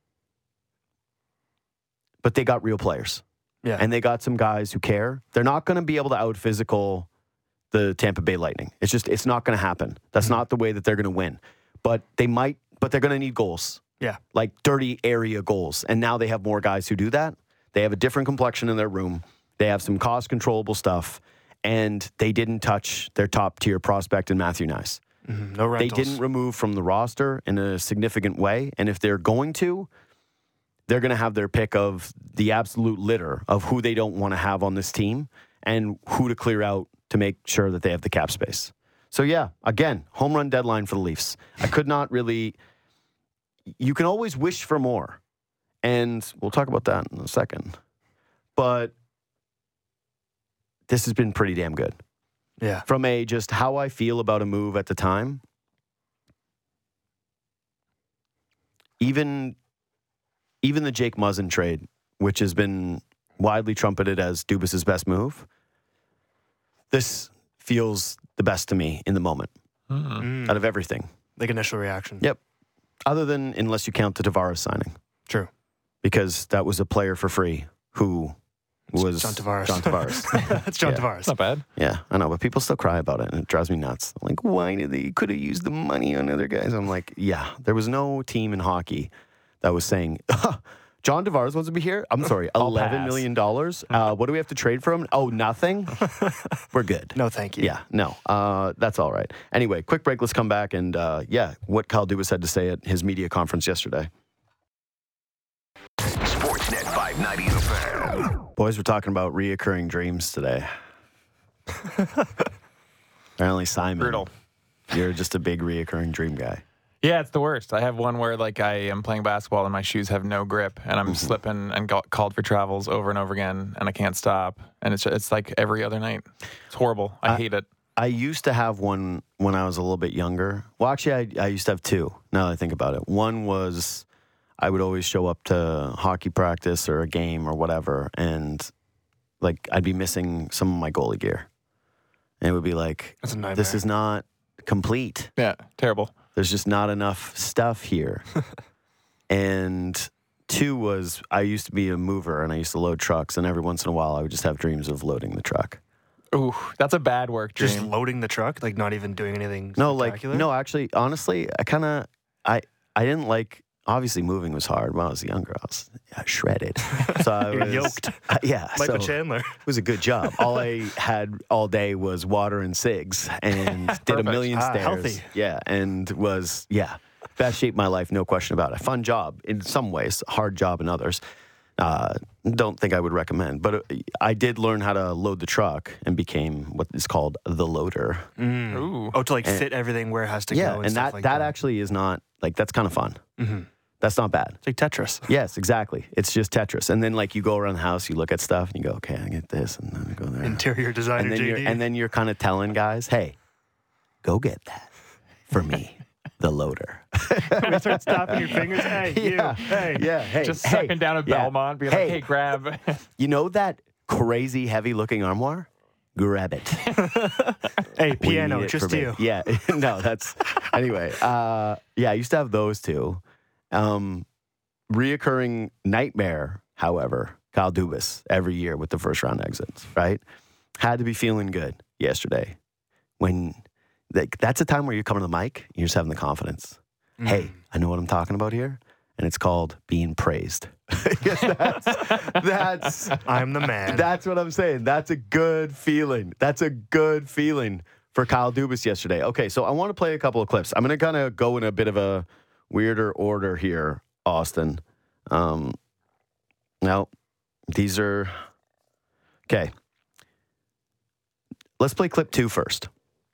But they got real players. Yeah. And they got some guys who care. They're not going to be able to out-physical the Tampa Bay Lightning. It's just, it's not going to happen. That's Mm-hmm. not the way that they're going to win. But they might, but they're going to need goals. Yeah. Like dirty area goals. And now they have more guys who do that. They have a different complexion in their room. They have some cost controllable stuff. And they didn't touch their top tier prospect in Matthew Nice. Mm-hmm. No They rentals. didn't remove from the roster in a significant way. And if they're going to, they're going to have their pick of the absolute litter of who they don't want to have on this team and who to clear out to make sure that they have the cap space. So, yeah, again, home run deadline for the Leafs. I could not really... You can always wish for more. And we'll talk about that in a second. But this has been pretty damn good. Yeah. From a just how I feel about a move at the time, even even the Jake Muzzin trade, which has been widely trumpeted as Dubas's best move, this feels the best to me in the moment Mm. out of everything. Like initial reaction. Yep. Other than, unless you count the Tavares signing, True. because that was a player for free who was John Tavares. John Tavares. That's John Yeah. Tavares. Not bad. Yeah, I know, but people still cry about it, and it drives me nuts. Like, why did they could have used the money on other guys? I'm like, yeah, there was no team in hockey that was saying, John Tavares wants to be here. I'm sorry, I'll eleven pass. million dollars. Uh, what do we have to trade for him? Oh, nothing. We're good. No, thank you. Yeah, no, uh, that's all right. Anyway, quick break. Let's come back and uh, yeah, what Kyle Dubas had to say at his media conference yesterday. Sportsnet five ninety F M. Boys, we're talking about reoccurring dreams today. Apparently, Simon, Brutal. you're just a big reoccurring dream guy. Yeah, it's the worst. I have one where like I am playing basketball and my shoes have no grip and I'm slipping and got called for travels over and over again and I can't stop and it's it's like every other night. It's horrible. I, I- hate it. I used to have one when I was a little bit younger. Well, actually, I, I used to have two, now that I think about it. One was I would always show up to hockey practice or a game or whatever, and like I'd be missing some of my goalie gear. And it would be like, That's a nightmare. this is not complete. Yeah, terrible. There's just not enough stuff here. And two was I used to be a mover and I used to load trucks, and every once in a while I would just have dreams of loading the truck. Ooh, that's a bad work dream. Just loading the truck, like not even doing anything. No, like spectacular? no, actually, honestly, I kind of I I didn't like. Obviously, moving was hard when I was younger. I was yeah, shredded, so I You're was yoked. uh, yeah, Michael so Chandler. it was a good job. All I had all day was water and cigs, and did a Perfect. million Ah, stairs. healthy. Yeah, and was yeah, best shape of my life, no question about it. Fun job in some ways, hard job in others. Uh, don't think I would recommend. But uh, I did learn how to load the truck and became what is called the loader. Mm. Ooh. Oh, to like And- fit everything where it has to yeah, go. And, and stuff that like that that actually is not like that's kind of fun. Mm-hmm. That's not bad. It's like Tetris. Yes, exactly. It's just Tetris. And then like you go around the house, you look at stuff, and you go, okay, I get this, and then I go there. Interior designer and then J you're D. and then you're kind of telling guys, hey, go get that for me, the loader. we start stopping your fingers. Hey, yeah, you. Hey. yeah, hey, Just hey, sucking down at yeah. Belmont, being hey, like, hey, grab. you know that crazy heavy looking armoire? Grab it. Hey, We piano, need it just for me. you. Yeah, no, that's anyway. Uh, yeah, I used to have those two. Um, reoccurring nightmare, however, Kyle Dubas every year with the first round exits. Right, had to be feeling good yesterday when like that's a time where you come to the mic, and you're just having the confidence. Mm. Hey, I know what I'm talking about here, and it's called being praised. Yes, that's that's. I'm the man. That's what I'm saying. That's a good feeling. That's a good feeling for Kyle Dubas yesterday. Okay, so I want to play a couple of clips. I'm going to kind of go in a bit of a weirder order here, Austin. Um, now, these are... Okay. Let's play clip two first.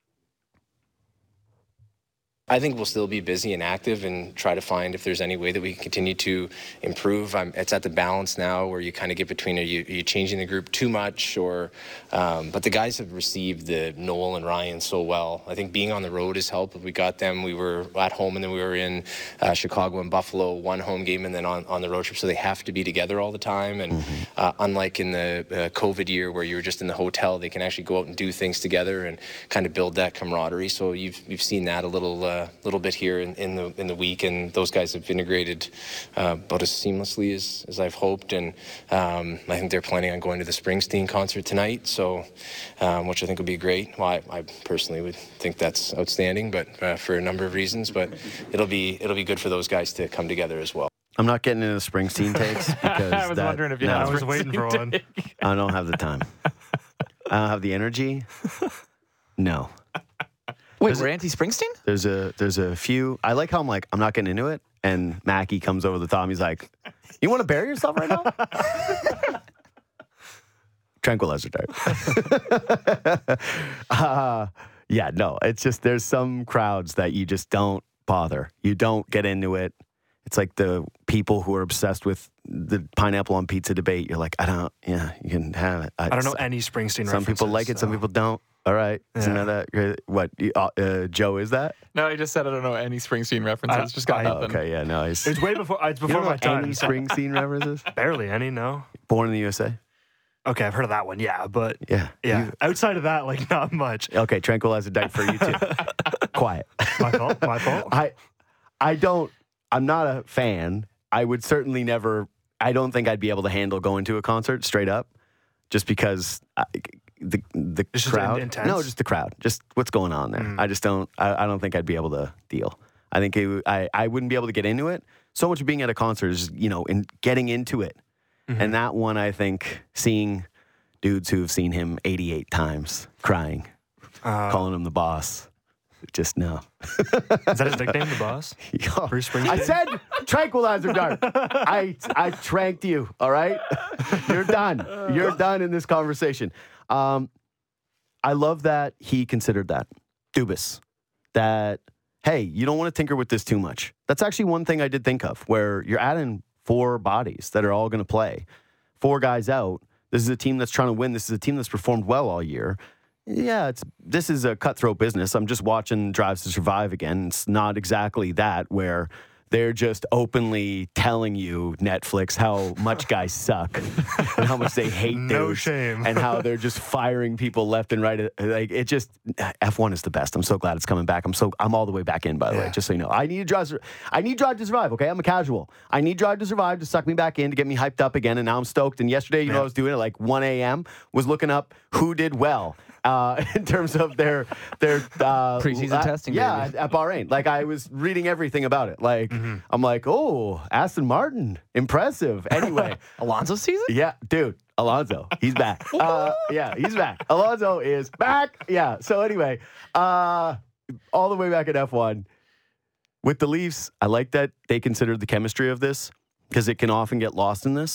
I think we'll still be busy and active and try to find if there's any way that we can continue to improve. I'm, it's at the balance now where you kind of get between are you, are you changing the group too much or um, but the guys have received the Noel and Ryan so well. I think being on the road has helped. We got them. We were at home and then we were in uh, Chicago and Buffalo, one home game and then on, on the road trip. So they have to be together all the time. And mm-hmm. uh, unlike in the uh, COVID year where you were just in the hotel, they can actually go out and do things together and kind of build that camaraderie. So you've you've seen that a little. Uh, A little bit here in, in the in the week, and those guys have integrated uh, about as seamlessly as, as I've hoped. And um, I think they're planning on going to the Springsteen concert tonight, so um, which I think would be great. Well, I, I personally would think that's outstanding, but uh, for a number of reasons. But it'll be it'll be good for those guys to come together as well. I'm not getting into Springsteen takes because I was that, wondering if you no, had I was waiting for one. I don't have the time. I don't have the energy. No. Wait, we're anti-Springsteen? There's a there's a few. I like how I'm like I'm not getting into it, and Mackie comes over the top. He's like, "You want to bury yourself right now?" Tranquilizer dart. uh, yeah, no, it's just there's some crowds that you just don't bother. You don't get into it. It's like the people who are obsessed with the pineapple on pizza debate. You're like, I don't. Yeah, you can have it. I don't know any Springsteen Some people references, like it. Some so. people don't. All right. Isn't Yeah. that that? What? Uh, uh, Joe, is that? No, I just said I don't know any Springsteen references. I- Just got I- Oh, nothing. okay, yeah, no. He's, It's way before. It's you before don't my know time. any so- Springsteen references? Barely any. No. Born in the U S A? Okay, I've heard of that one. Yeah, but Yeah. yeah, You- outside of that, like not much. okay, tranquilizer diet for you too. Quiet. My fault. My fault. I, I don't, I'm not a fan. I would certainly never, I don't think I'd be able to handle going to a concert straight up just because I, the the It's just crowd. in- intense? No, just the crowd. Just what's going on there. Mm. I just don't, I, I don't think I'd be able to deal. I think it, I, I wouldn't be able to get into it. So much of being at a concert is, you know, in getting into it. Mm-hmm. And that one, I think, seeing dudes who have seen him eighty-eight times crying, Uh, calling him the boss, just no. Is that his nickname, the boss? Bruce Springsteen? I said tranquilizer dart. I I tranked you. All right, you're done. You're done in this conversation. Um, I love that he considered that Dubas. That hey, you don't want to tinker with this too much. That's actually one thing I did think of, where you're adding four bodies that are all going to play, four guys out. This is a team that's trying to win. This is a team that's performed well all year. Yeah, it's this is a cutthroat business. I'm just watching Drives to Survive again. It's not exactly that where they're just openly telling you, Netflix, how much guys suck and how much they hate No dudes shame. and how they're just firing people left and right. Like it just F one is the best. I'm so glad it's coming back. I'm so I'm all the way back in, by the Yeah. way, just so you know. I need Drive to, I need Drive to Survive, okay? I'm a casual. I need Drive to Survive to suck me back in, to get me hyped up again, and now I'm stoked. And yesterday, you know, Yeah. I was doing it like one a.m., was looking up who did well. Uh, in terms of their their uh, Preseason la- testing, yeah, baby. at, at Bahrain. Like I was reading everything about it. Like Mm-hmm. I'm like, oh, Aston Martin, impressive. Anyway, Alonso season? yeah, dude, Alonso, he's back. Uh, yeah, he's back. Alonso is back. Yeah. So anyway, uh, all the way back at F one with the Leafs, I like that they considered the chemistry of this because it can often get lost in this.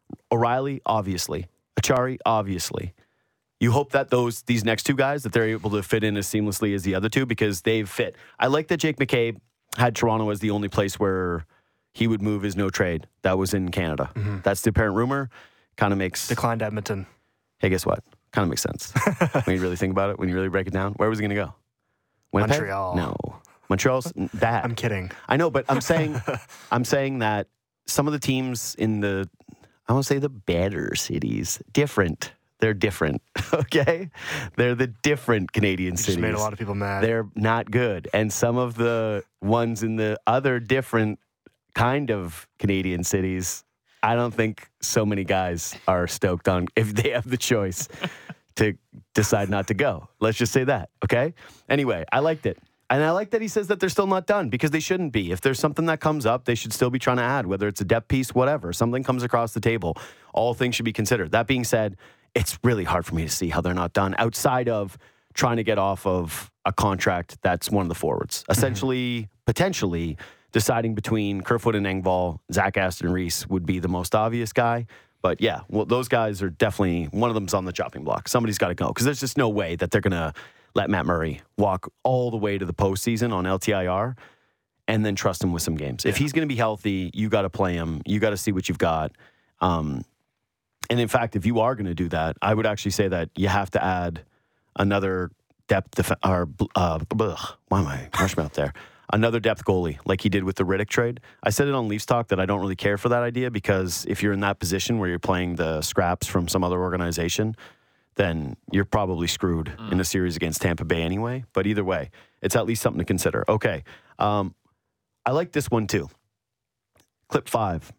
O'Reilly, obviously. Achari, obviously. You hope that those these next two guys, that they're able to fit in as seamlessly as the other two because they've fit. I like that Jake McCabe had Toronto as the only place where he would move his no trade. That was in Canada. Mm-hmm. That's the apparent rumor. Kind of makes... Declined Edmonton. Hey, guess what? Kind of makes sense. When you really think about it, when you really break it down, where was he going to go? Winnipeg? Montreal. No. Montreal's bad. I'm kidding. I know, but I'm saying I'm saying that some of the teams in the, I won't say the better cities, different. They're different, okay? They're the different Canadian You cities. just made a lot of people mad. They're not good. And some of the ones in the other different kind of Canadian cities, I don't think so many guys are stoked on if they have the choice to decide not to go. Let's just say that, okay? Anyway, I liked it. And I like that he says that they're still not done because they shouldn't be. If there's something that comes up, they should still be trying to add, whether it's a depth piece, whatever. Something comes across the table. All things should be considered. That being said, it's really hard for me to see how they're not done outside of trying to get off of a contract that's one of the forwards. Essentially, mm-hmm. potentially deciding between Kerfoot and Engvall, Zach Aston Reese would be the most obvious guy. But yeah, well, those guys are definitely, one of them's on the chopping block. Somebody's got to go because there's just no way that they're going to let Matt Murray walk all the way to the postseason on L T I R and then trust him with some games. Yeah. If he's going to be healthy, you got to play him. You got to see what you've got. Um, and in fact, if you are going to do that, I would actually say that you have to add another depth, def- or uh, blech, why am I rush mouth there? Another depth goalie, like he did with the Riddick trade. I said it on Leafs Talk that I don't really care for that idea because if you're in that position where you're playing the scraps from some other organization, then you're probably screwed mm. in a series against Tampa Bay anyway. But either way, it's at least something to consider. Okay. Um, I like this one too. Clip five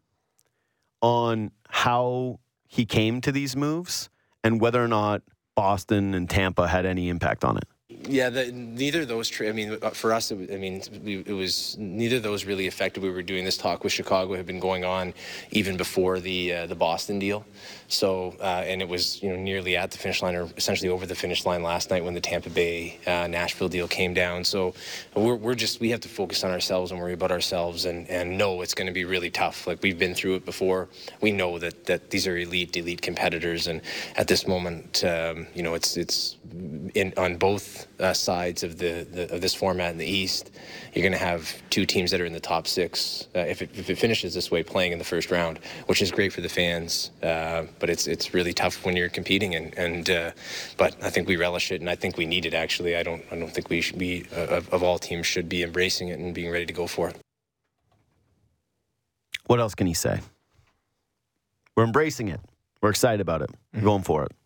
on how he came to these moves and whether or not Boston and Tampa had any impact on it. Yeah, the, neither of those. Tra- I mean, for us, it, was- I mean, we, it was neither of those really affected. We were doing this talk with Chicago had been going on even before the uh, the Boston deal. So, uh, and it was you know nearly at the finish line, or essentially over the finish line last night when the Tampa Bay uh, Nashville deal came down. So, we're we're just we have to focus on ourselves and worry about ourselves, and and know it's going to be really tough. Like we've been through it before. We know that that these are elite elite competitors, and at this moment, um, you know, it's it's in on both. Uh, sides of the, the of this format in the East, you're going to have two teams that are in the top six. Uh, if, it, if it finishes this way, playing in the first round, which is great for the fans, uh, but it's it's really tough when you're competing. And and uh, but I think we relish it, and I think we need it. Actually, I don't I don't think we should be uh, of, of all teams should be embracing it and being ready to go for it. What else can he say? We're embracing it. We're excited about it. We're going for it.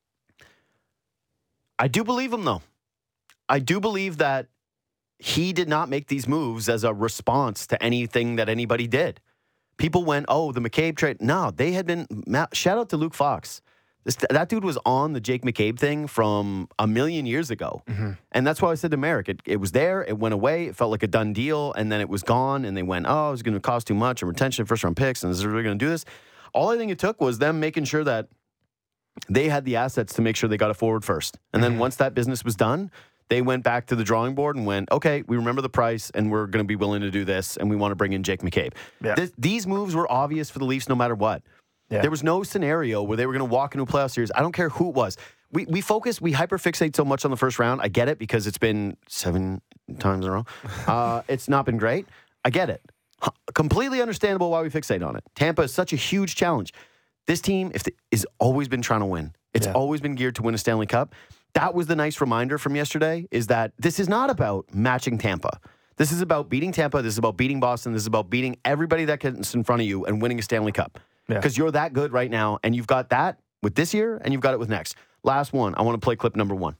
I do believe him though. I do believe that he did not make these moves as a response to anything that anybody did. People went, oh, the McCabe trade. No, they had been, shout out to Luke Fox. This, that dude was on the Jake McCabe thing from a million years ago. Mm-hmm. And that's why I said to Merrick, it, it was there, it went away, it felt like a done deal, and then it was gone, and they went, oh, it's going to cost too much, and retention, first round picks, and is it really going to do this? All I think it took was them making sure that they had the assets to make sure they got it forward first. And then mm-hmm. once that business was done, they went back to the drawing board and went, okay, we remember the price and we're going to be willing to do this and we want to bring in Jake McCabe. Yeah. This, these moves were obvious for the Leafs no matter what. Yeah. There was no scenario where they were going to walk into a playoff series. I don't care who it was. We we focus, we hyperfixate so much on the first round. I get it because it's been seven times in a row. Uh, it's not been great. I get it. H- completely understandable why we fixate on it. Tampa is such a huge challenge. This team if the, is always been trying to win. It's yeah. always been geared to win a Stanley Cup. That was the nice reminder from yesterday, is that this is not about matching Tampa. This is about beating Tampa. This is about beating Boston. This is about beating everybody that gets in front of you and winning a Stanley Cup. Because yeah. you're that good right now, and you've got that with this year, and you've got it with next. Last one. I want to play clip number one.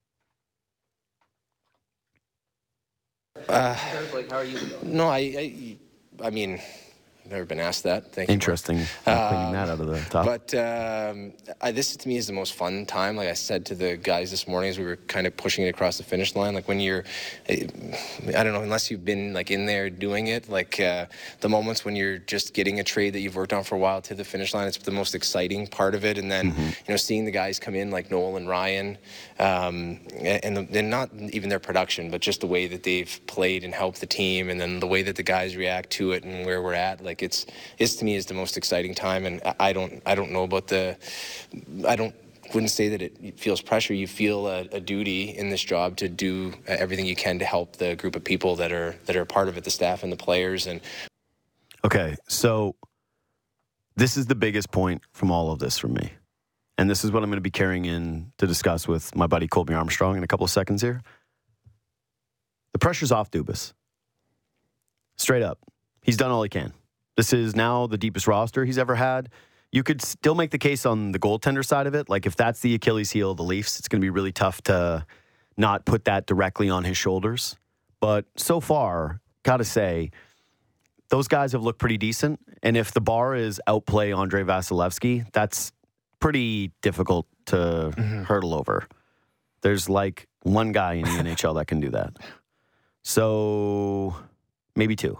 Uh, how are you? No, I, I, I mean... I've never been asked that. Thank you. Interesting. Not cleaning that out of the top. But um, I, this, to me, is the most fun time. Like I said to the guys this morning as we were kind of pushing it across the finish line, like when you're, I don't know, unless you've been like in there doing it, like uh, the moments when you're just getting a trade that you've worked on for a while to the finish line, it's the most exciting part of it. And then, mm-hmm. you know, seeing the guys come in like Noel and Ryan, um, and, the, and not even their production, but just the way that they've played and helped the team, and then the way that the guys react to it and where we're at. Like, Like it's, it's to me is the most exciting time, and I- I don't, I don't know about the, I don't. wouldn't say that it feels pressure. You feel a, a duty in this job to do uh, everything you can to help the group of people that are that are part of it, the staff and the players. And okay, so this is the biggest point from all of this for me, and this is what I'm going to be carrying in to discuss with my buddy Colby Armstrong in a couple of seconds here. The pressure's off Dubas. Straight up, he's done all he can. This is now the deepest roster he's ever had. You could still make the case on the goaltender side of it. Like, if that's the Achilles heel of the Leafs, it's going to be really tough to not put that directly on his shoulders. But so far, got to say, those guys have looked pretty decent. And if the bar is outplay Andrei Vasilevsky, that's pretty difficult to mm-hmm. hurdle over. There's like one guy in the N H L that can do that. So maybe two.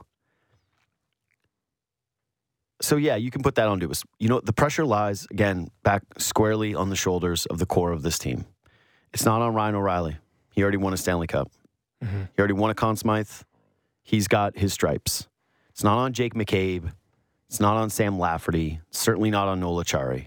So, yeah, you can put that on Dubas. You know, the pressure lies, again, back squarely on the shoulders of the core of this team. It's not on Ryan O'Reilly. He already won a Stanley Cup. Mm-hmm. He already won a Conn Smythe. He's got his stripes. It's not on Jake McCabe. It's not on Sam Lafferty. It's certainly not on Nola Chari.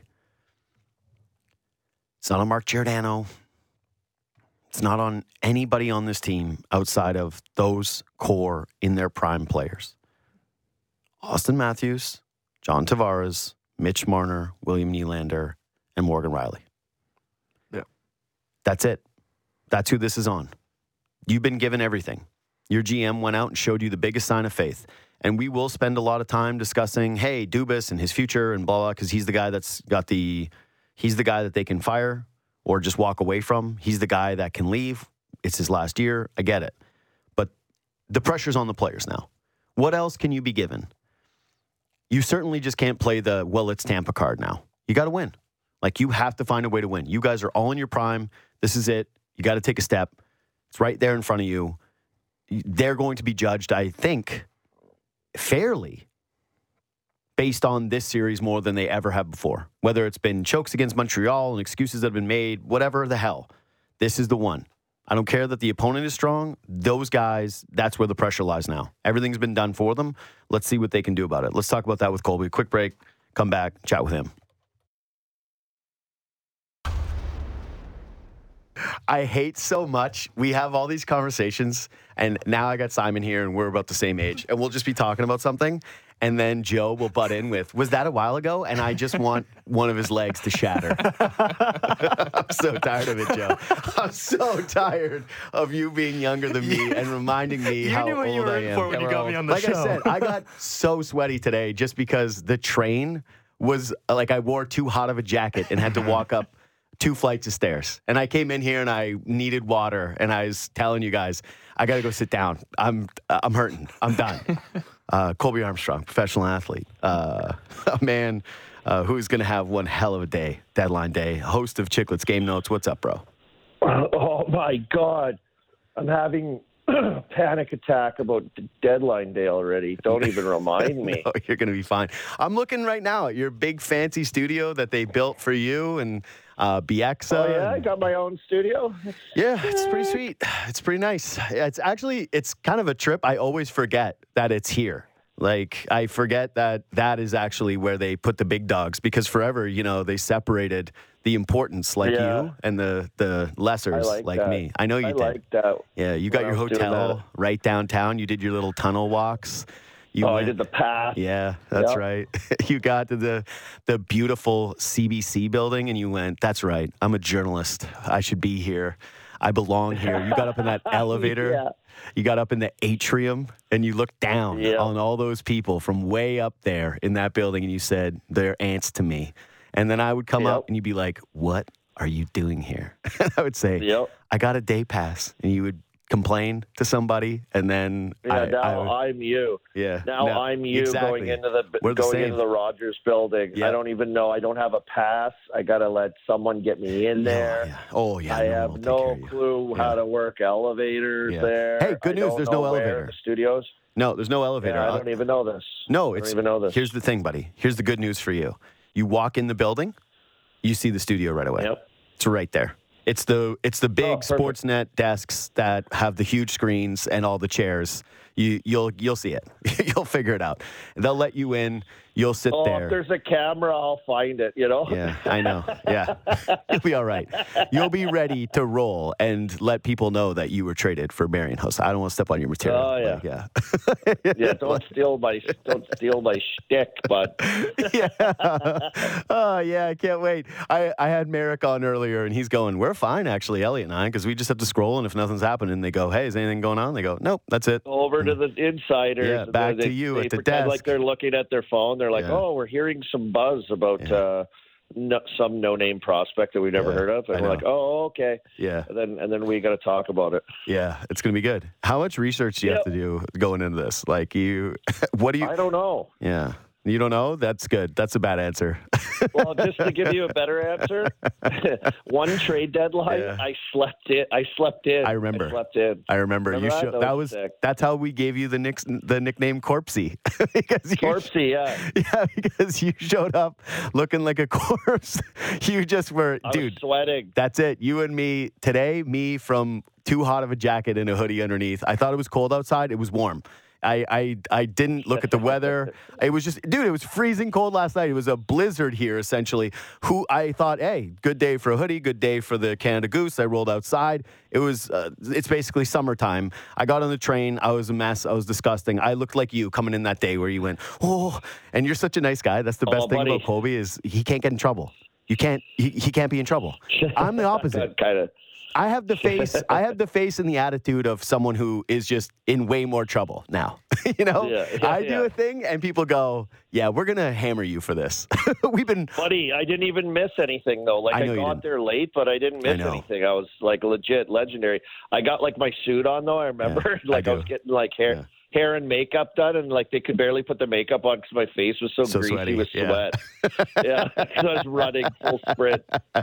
It's not on Mark Giordano. It's not on anybody on this team outside of those core in their prime players. Austin Matthews, John Tavares, Mitch Marner, William Nylander, and Morgan Riley. Yeah. That's it. That's who this is on. You've been given everything. Your G M went out and showed you the biggest sign of faith. And we will spend a lot of time discussing, hey, Dubas and his future and blah, blah, because he's the guy that's got the, he's the guy that they can fire or just walk away from. He's the guy that can leave. It's his last year. I get it. But the pressure's on the players now. What else can you be given? You certainly just can't play the, well, it's Tampa card now. You got to win. Like, you have to find a way to win. You guys are all in your prime. This is it. You got to take a step. It's right there in front of you. They're going to be judged, I think, fairly based on this series more than they ever have before. Whether it's been chokes against Montreal and excuses that have been made, whatever the hell. This is the one. I don't care that the opponent is strong. Those guys, that's where the pressure lies now. Everything's been done for them. Let's see what they can do about it. Let's talk about that with Colby. Quick break. Come back. Chat with him. I hate so much. We have all these conversations, and now I got Simon here, and we're about the same age, and we'll just be talking about something, and then Joe will butt in with, was that a while ago? And I just want one of his legs to shatter. I'm so tired of it, Joe. I'm so tired of you being younger than me and reminding me you how knew what old you were I in am. for when you got me on the like show. I said, I got so sweaty today just because the train was, like, I wore too hot of a jacket and had to walk up two flights of stairs. And I came in here and I needed water, and I was telling you guys, I got to go sit down. I'm I'm hurting. I'm done. Uh, Colby Armstrong, professional athlete, uh, a man uh, who's going to have one hell of a day, deadline day, host of Chicklets Game Notes. What's up, bro? Uh, oh, my God. I'm having a panic attack about d- deadline day already. Don't even remind me. No, you're going to be fine. I'm looking right now at your big fancy studio that they built for you and uh, B X A. Oh, yeah? I got my own studio? Yeah, it's pretty sweet. It's pretty nice. It's actually, it's kind of a trip. I always forget that it's here. Like, I forget that that is actually where they put the big dogs, because forever, you know, they separated the importance, like Yeah. you, and the, the lessers, like like that. me. I know you I did. like that. Yeah, you got when your I was doing hotel that. right downtown. You did your little tunnel walks. You Oh, I went- did the path. Yeah, that's Yep. right. You got to the the beautiful C B C building, and you went, that's right. I'm a journalist. I should be here. I belong here. You got up in that elevator. Yeah. You got up in the atrium, and you looked down Yeah. on all those people from way up there in that building, and you said, they're ants to me. And then I would come Yep. up, and you'd be like, what are you doing here? And I would say, Yep. I got a day pass. And you would complain to somebody, and then Yeah, I, now I would, I'm you. yeah, Now no, I'm you exactly. going into the We're the going same. into the Rogers building. Yep. I don't even know. I don't have a pass. I gotta let someone get me in there. Oh, yeah. Oh, yeah. I no one have will take no care of you. clue Yeah. how to work elevators Yeah. there. Hey, good I news, don't there's know no where elevator. The studios. No, there's no elevator. Yeah, I I'll- don't even know this. no, I it's don't even know this. Here's the thing, buddy. Here's the good news for you. You walk in the building, you see the studio right away. Yep. It's right there. It's the it's the big Oh, perfect. Sportsnet desks that have the huge screens and all the chairs. You you'll you'll see it. You'll figure it out. They'll let you in. You'll sit Oh, there. if there's a camera, I'll find it. You know. Yeah, I know. Yeah. You'll be all right. You'll be ready to roll and let people know that you were traded for Marian Hossa. I don't want to step on your material. Oh, yeah. but yeah. Yeah, don't steal my don't steal my shtick, but yeah. Oh, yeah, I can't wait. I, I had Merrick on earlier, and he's going, we're fine, actually, Elliot and I, because we just have to scroll, and if nothing's happening, they go, hey, is anything going on? They go, nope, that's it. over to the insiders. Yeah, and back they, to you they at the pretend desk. like they're looking at their phone. They're like, Yeah. oh, we're hearing some buzz about Yeah. uh, no, some no-name prospect that we've never Yeah, heard of. I And we're know. like, oh, okay. Yeah, And then and then we got to talk about it. yeah, it's going to be good. How much research do you have to Yeah. do going into this? Like, you, what do you, I don't know. yeah, you don't know? That's good. That's a bad answer. Well, just to give you a better answer, one trade deadline, Yeah. I slept in. I slept in. I remember. I slept in. I remember, Remember you that? show, That that was was sick. that's how we gave you the nick, the nickname Corpsey because you Corpsey, yeah. yeah because you showed up looking like a corpse. You just were, I dude. was sweating. That's it. You and me today. Me from too hot of a jacket and a hoodie underneath. I thought it was cold outside. It was warm. I, I, I didn't look at the weather. It was just, dude, it was freezing cold last night. It was a blizzard here, essentially. Who I thought, hey, good day for a hoodie, good day for the Canada Goose. I rolled outside. It was, uh, it's basically summertime. I got on the train. I was a mess. I was disgusting. I looked like you coming in that day where you went, oh, and you're such a nice guy. That's the Oh, best thing buddy. about Colby is he can't get in trouble. You can't, he, he can't be in trouble. I'm the opposite. kind of. I have the face. I have the face and the attitude of someone who is just in way more trouble now. you know, Yeah, yeah, I do yeah. a thing, and people go, "Yeah, we're gonna hammer you for this." We've been. Buddy, I didn't even miss anything though. Like I I, know you got didn't. there late, but I didn't miss know. anything. I was like legit legendary. I got like my suit on though. I remember, Yeah, I like I, do. was getting like hair, Yeah. hair and makeup done, and like they could barely put the makeup on because my face was so, So greasy sweaty, with yeah. sweat. Yeah, because I was running full sprint.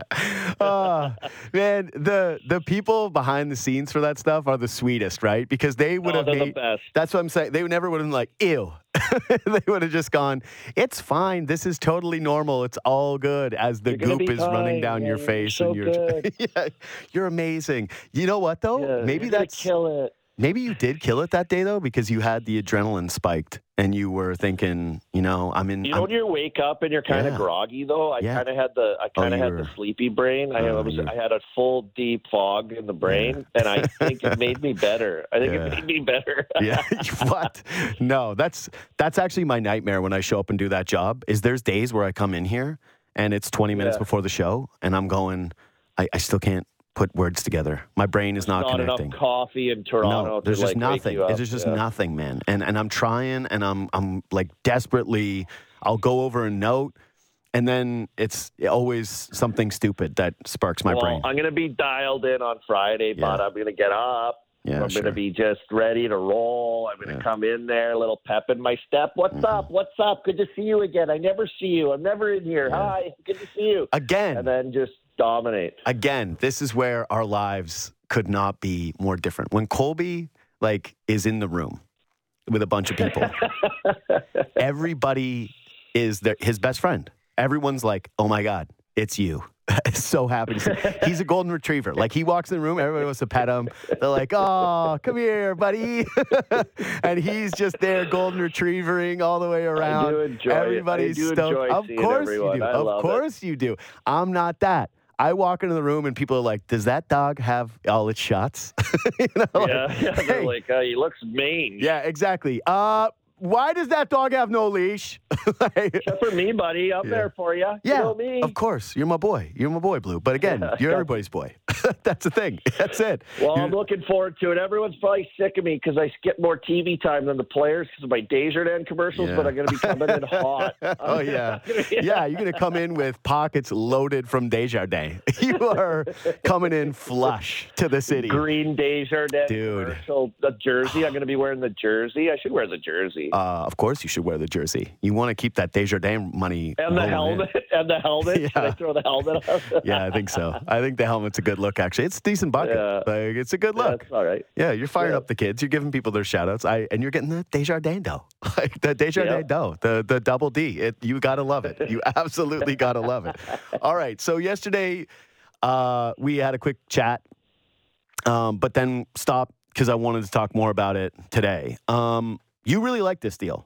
Oh, man, the the people behind the scenes for that stuff are the sweetest, right? Because they would Oh, have they're the made. best. That's what I'm saying. They never would have been like, "Ew." They would have just gone, "It's fine. This is totally normal. It's all good." As the You're gonna goop be is running fine. down Yeah, your you're face, so and you're good. yeah, you're amazing. You know what though? Yeah, Maybe you're gonna that's kill it. maybe you did kill it that day though, because you had the adrenaline spiked and you were thinking, you know, I'm in. You know I'm- when you wake up and you're kind of Yeah. groggy though. I Yeah. kind of had the I kind of you had were- the sleepy brain. I Oh, was you- I had a full deep fog in the brain, and I think it made me better. I think Yeah. it made me better. Yeah. What? No, that's that's actually my nightmare when I show up and do that job. Is there's days where I come in here and it's twenty minutes Yeah. before the show, and I'm going, I, I still can't put words together. My brain is not, Not connecting. enough coffee in Toronto. No, to, there's just like, wake nothing. you up. There's just Yeah. nothing, man. And and I'm trying, and I'm I'm like desperately. I'll go over a note, and then it's always something stupid that sparks my well, brain. I'm going to be dialed in on Friday, but Yeah. I'm going to get up. Yeah, I'm sure. going to be just ready to roll. I'm going to Yeah. come in there, a little pep in my step. What's Mhm. up? What's up? Good to see you again. I never see you. I'm never in here. Yeah. Hi. Good to see you. Again, And then just dominate. again, this is where our lives could not be more different. When Colby like is in the room with a bunch of people, everybody is their, his best friend. Everyone's like, "Oh my God, it's you." So happy to see. He's a golden retriever. Like he walks in the room, everybody wants to pet him. They're like, "Oh, come here, buddy," and he's just there, golden retrievering all the way around. I do enjoy it. I Everybody's do stoked. enjoy Of seeing course you everyone. do. I Of love it. course you do. I'm not that. I walk into the room and people are like, "Does that dog have all its shots?" you know, like, Yeah, yeah. They're hey. like, uh, he looks mean. Yeah, exactly. Uh, why does that dog have no leash? Like, Except for me, buddy. I'm Yeah. there for you. yeah, You know me. of course. You're my boy. You're my boy, Blue. But again, Yeah. you're everybody's boy. That's the thing. That's it. Well, You're- I'm looking forward to it. Everyone's probably sick of me because I skip more T V time than the players because of my Desjardins commercials, Yeah. but I'm going to be coming in hot. Oh, yeah. Yeah, you're going to come in with pockets loaded from Desjardins. You are coming in flush to the city. Green Desjardins Dude. commercial, the jersey. I'm going to be wearing the jersey. I should wear the jersey. Uh, of course, you should wear the jersey. You want to keep that Desjardins money. and the rolling in. helmet. And the helmet. Should I Yeah. throw the helmet on? Yeah, I think so. I think the helmet's a good look, actually. It's a decent bucket. Yeah. Like, it's a good look. That's all right. Yeah, you're firing Yeah. up the kids. You're giving people their shout outs. I, and you're getting the Desjardins dough. Like the Desjardins Yeah. dough, the, the double D. It, you got to love it. You absolutely got to love it. All right. So, yesterday, uh, we had a quick chat, um, but then stopped because I wanted to talk more about it today. Um, you really like this deal.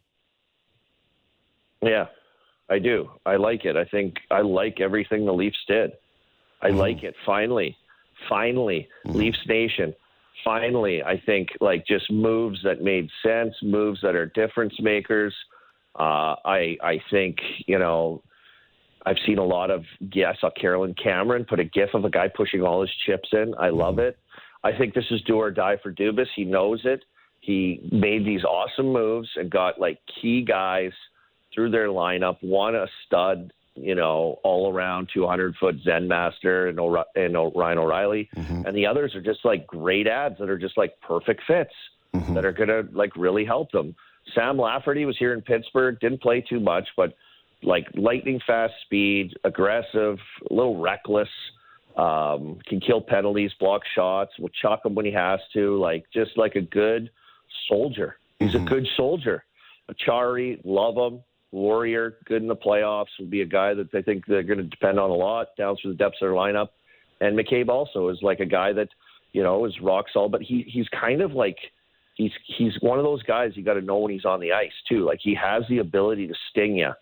Yeah, I do. I like it. I think I like everything the Leafs did. I mm-hmm. like it. Finally, finally, mm-hmm. Leafs Nation. Finally, I think like just moves that made sense, moves that are difference makers. Uh, I I think, you know, I've seen a lot of, yeah, I saw Carolyn Cameron put a gif of a guy pushing all his chips in. I love it. I think this is do or die for Dubas. He knows it. He made these awesome moves and got like key guys through their lineup, won a stud, you know, all around two hundred foot Zen Master and, o- and o- Ryan O'Reilly. Mm-hmm. And the others are just like great ads that are just like perfect fits mm-hmm. that are going to like really help them. Sam Lafferty was here in Pittsburgh, didn't play too much, but like lightning fast speed, aggressive, a little reckless, um, can kill penalties, block shots, will chuck them when he has to, like just like a good soldier. He's mm-hmm. a good soldier. Achari, love him. Warrior, good in the playoffs, will be a guy that they think they're going to depend on a lot down through the depths of their lineup. And McCabe also is like a guy that, you know, is rock solid, but he he's kind of like, he's he's one of those guys you got to know when he's on the ice too. Like he has the ability to sting you.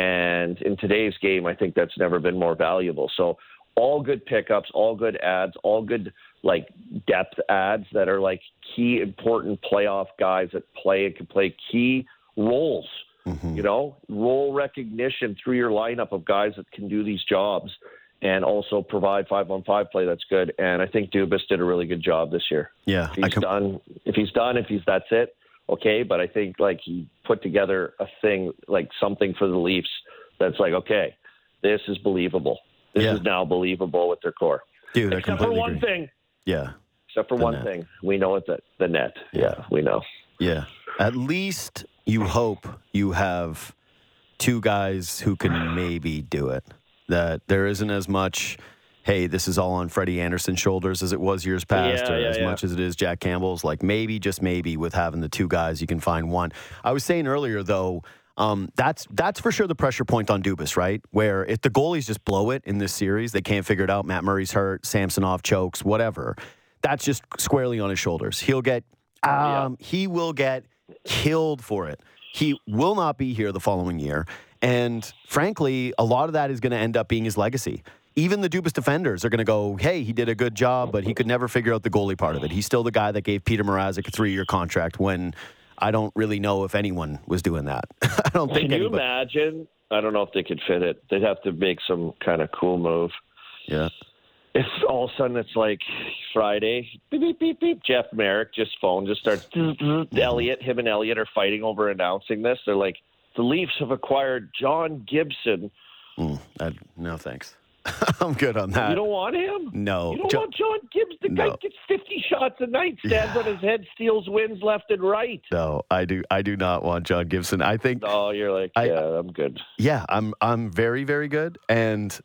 And in today's game, I think that's never been more valuable. So all good pickups, all good ads, all good like depth ads that are like key important playoff guys that play and can play key roles. Mm-hmm. You know, role recognition through your lineup of guys that can do these jobs and also provide five-on-five play that's good. And I think Dubas did a really good job this year. Yeah, if he's com- done. If he's done, if he's that's it, okay. But I think like he put together a thing, like something for the Leafs that's like, okay, this is believable. This yeah. is now believable with their core. Dude, I except for one agree. thing. Yeah. Except for the one net. thing, we know it that the net. Yeah. yeah, we know. Yeah. At least you hope you have two guys who can maybe do it. That there isn't as much, hey, this is all on Freddie Anderson's shoulders as it was years past, yeah, or yeah, as yeah. much as it is Jack Campbell's. Like maybe, just maybe, with having the two guys, you can find one. I was saying earlier, though, um, that's that's for sure the pressure point on Dubas, right? Where if the goalies just blow it in this series, they can't figure it out. Matt Murray's hurt, Samsonov chokes, whatever. That's just squarely on his shoulders. He'll get, um, yeah. he will get killed for it. He will not be here the following year. And frankly, a lot of that is going to end up being his legacy. Even the Dubas defenders are going to go, hey, he did a good job, but he could never figure out the goalie part of it. He's still the guy that gave Peter Mrazek a three-year contract when I don't really know if anyone was doing that. I don't think Can anybody. you imagine? I don't know if they could fit it. They'd have to make some kind of cool move. Yeah. If all of a sudden it's like Friday, beep, beep, beep, beep, Jeff Merrick just phone just starts, Elliott, him and Elliott are fighting over announcing this. They're like, the Leafs have acquired John Gibson. Mm, I, no, thanks. I'm good on that. You don't want him? No. You don't Jo- want John Gibson? The no. guy gets fifty shots a night, stands Yeah. on his head, steals wins left and right. No, I do. I do not want John Gibson. I think. Oh, you're like, I, yeah, I'm good. Yeah, I'm. I'm very, very good. And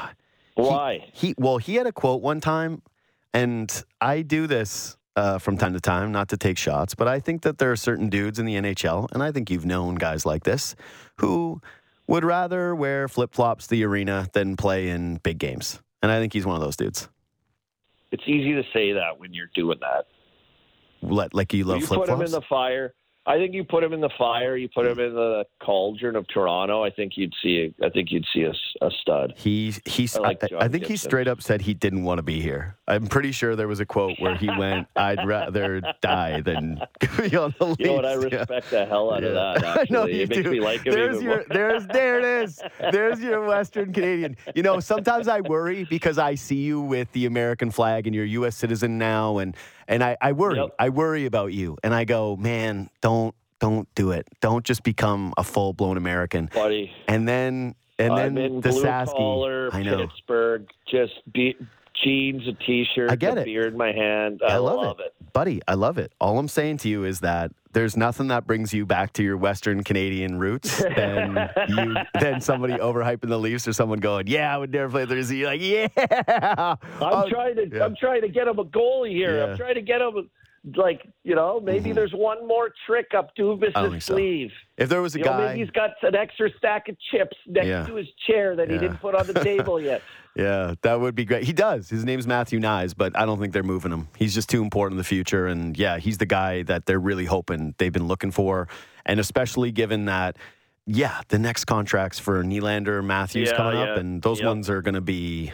why? He, he well, he had a quote one time, and I do this uh, from time to time, not to take shots, but I think that there are certain dudes in the N H L, and I think you've known guys like this, who would rather wear flip flops to the arena than play in big games. And I think he's one of those dudes. It's easy to say that when you're doing that. Let, like you love you flip put him flops? in the fire. I think you put him in the fire. You put him in the cauldron of Toronto. I think you'd see. I think you'd see a, a stud. He he's. I, like I, John I think he Gibson. straight up said he didn't want to be here. I'm pretty sure there was a quote where he went, "I'd rather die than be on the Leafs." You know what? I respect the hell out Yeah. of that. I Actually, know you it makes do. me like him There's even your, more. there's there it is. There's your Western Canadian. You know, sometimes I worry because I see you with the American flag and you're a U S citizen now, and and I, I worry. Yep. I worry about you, and I go, man, don't. Don't do it. Don't just become a full-blown American. Buddy, And then, and I'm then in the blue Sasky. collar, I know. Pittsburgh, just be, jeans, a t-shirt, I get a it. beer in my hand. I, I love, it. it. Buddy, I love it. All I'm saying to you is that there's nothing that brings you back to your Western Canadian roots than you than somebody overhyping the Leafs or someone going, yeah, I would never play the You're like, yeah. I'm Oh, trying to. yeah. I'm trying to get him a goalie here. Yeah. I'm trying to get him. like, you know, maybe Mm-hmm. there's one more trick up I don't think Dubas' so. sleeve. If there was a You know, guy, maybe he's got an extra stack of chips next Yeah. to his chair that he Yeah. didn't put on the table yet. yeah, that would be great. He does. His name's Matthew Nyes, but I don't think they're moving him. He's just too important in the future. And yeah, he's the guy that they're really hoping they've been looking for. And especially given that, yeah, the next contracts for Nylander, Matthews Yeah, coming up, yeah. and those Yep. ones are going to be,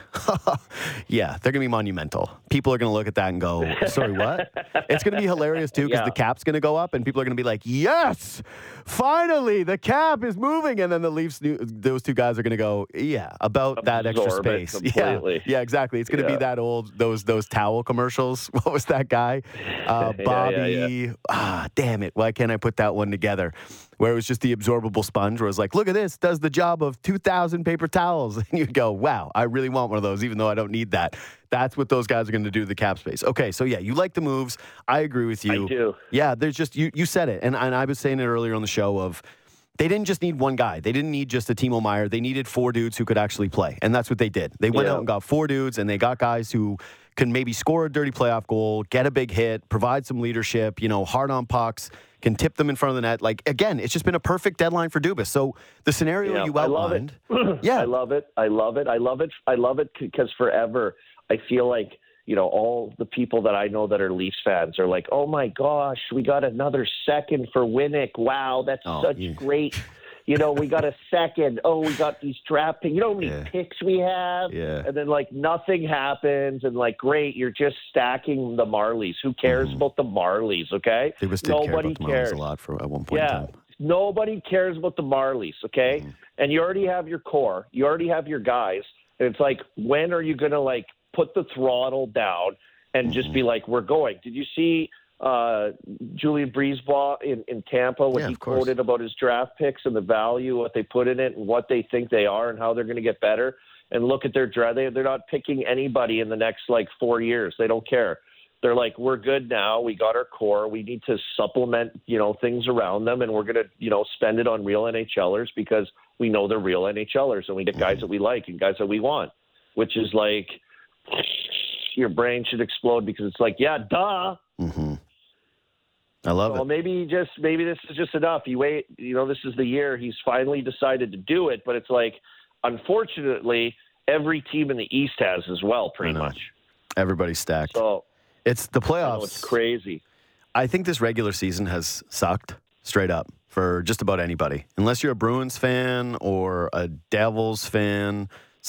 yeah, they're going to be monumental. People are going to look at that and go, sorry, what? It's going to be hilarious, too, because Yeah. the cap's going to go up, and people are going to be like, yes, finally, the cap is moving. And then the Leafs, those two guys are going to go, yeah, about that extra Absorb it space. Yeah, completely. yeah, exactly. It's going to Yeah. be that old, those those towel commercials. What was that guy? Uh, Yeah, Bobby. yeah, yeah. Ah, damn it. Why can't I put that one together? Where it was just the absorbable sponge, where it was like, look at this, does the job of two thousand paper towels. And you'd go, wow, I really want one of those, even though I don't need that. That's what those guys are going to do to the cap space. Okay, so yeah, you like the moves. I agree with you. I do. Yeah, there's just, you, you said it. And, and I was saying it earlier on the show of, they didn't just need one guy. They didn't need just a Timo Meier. They needed four dudes who could actually play. And that's what they did. They went Yeah. out and got four dudes, and they got guys who can maybe score a dirty playoff goal, get a big hit, provide some leadership, you know, hard on pucks, can tip them in front of the net. Like, again, it's just been a perfect deadline for Dubas. So the scenario Yeah, you I love it. outlined. Yeah. I love it. I love it. I love it. I love it because forever I feel like, you know, all the people that I know that are Leafs fans are like, oh my gosh, we got another second for Winnick. Wow, that's Oh, such yeah. great. You know, we got a second. Oh, we got these draft picks. You know how many Yeah. picks we have? Yeah. And then, like, nothing happens. And, like, great, you're just stacking the Marlies. Who cares Mm-hmm. about the Marlies, okay? Dubas did care Nobody about the Marlies cares. a lot for at one point in Yeah. time. Nobody cares about the Marlies, okay? And you already have your core. You already have your guys. And it's like, when are you going to, like, put the throttle down and just be like, we're going? Did you see uh, Julian Brisebois in, in Tampa when Yeah, he of course. quoted about his draft picks and the value, what they put in it, and what they think they are and how they're going to get better? And look at their draft. They, they're not picking anybody in the next, like, four years. They don't care. They're like, we're good now. We got our core. We need to supplement, you know, things around them, and we're going to, you know, spend it on real NHLers because we know they're real NHLers, and we get guys that we like and guys that we want, which is like your brain should explode because it's like, yeah, duh. Mm-hmm. I love Well, it. maybe just maybe this is just enough. You wait, you know, this is the year he's finally decided to do it, but it's like, unfortunately, every team in the East has as well, pretty I know. much. Everybody's stacked. So It's the I know playoffs. it's crazy. I think this regular season has sucked straight up for just about anybody. Unless you're a Bruins fan or a Devils fan,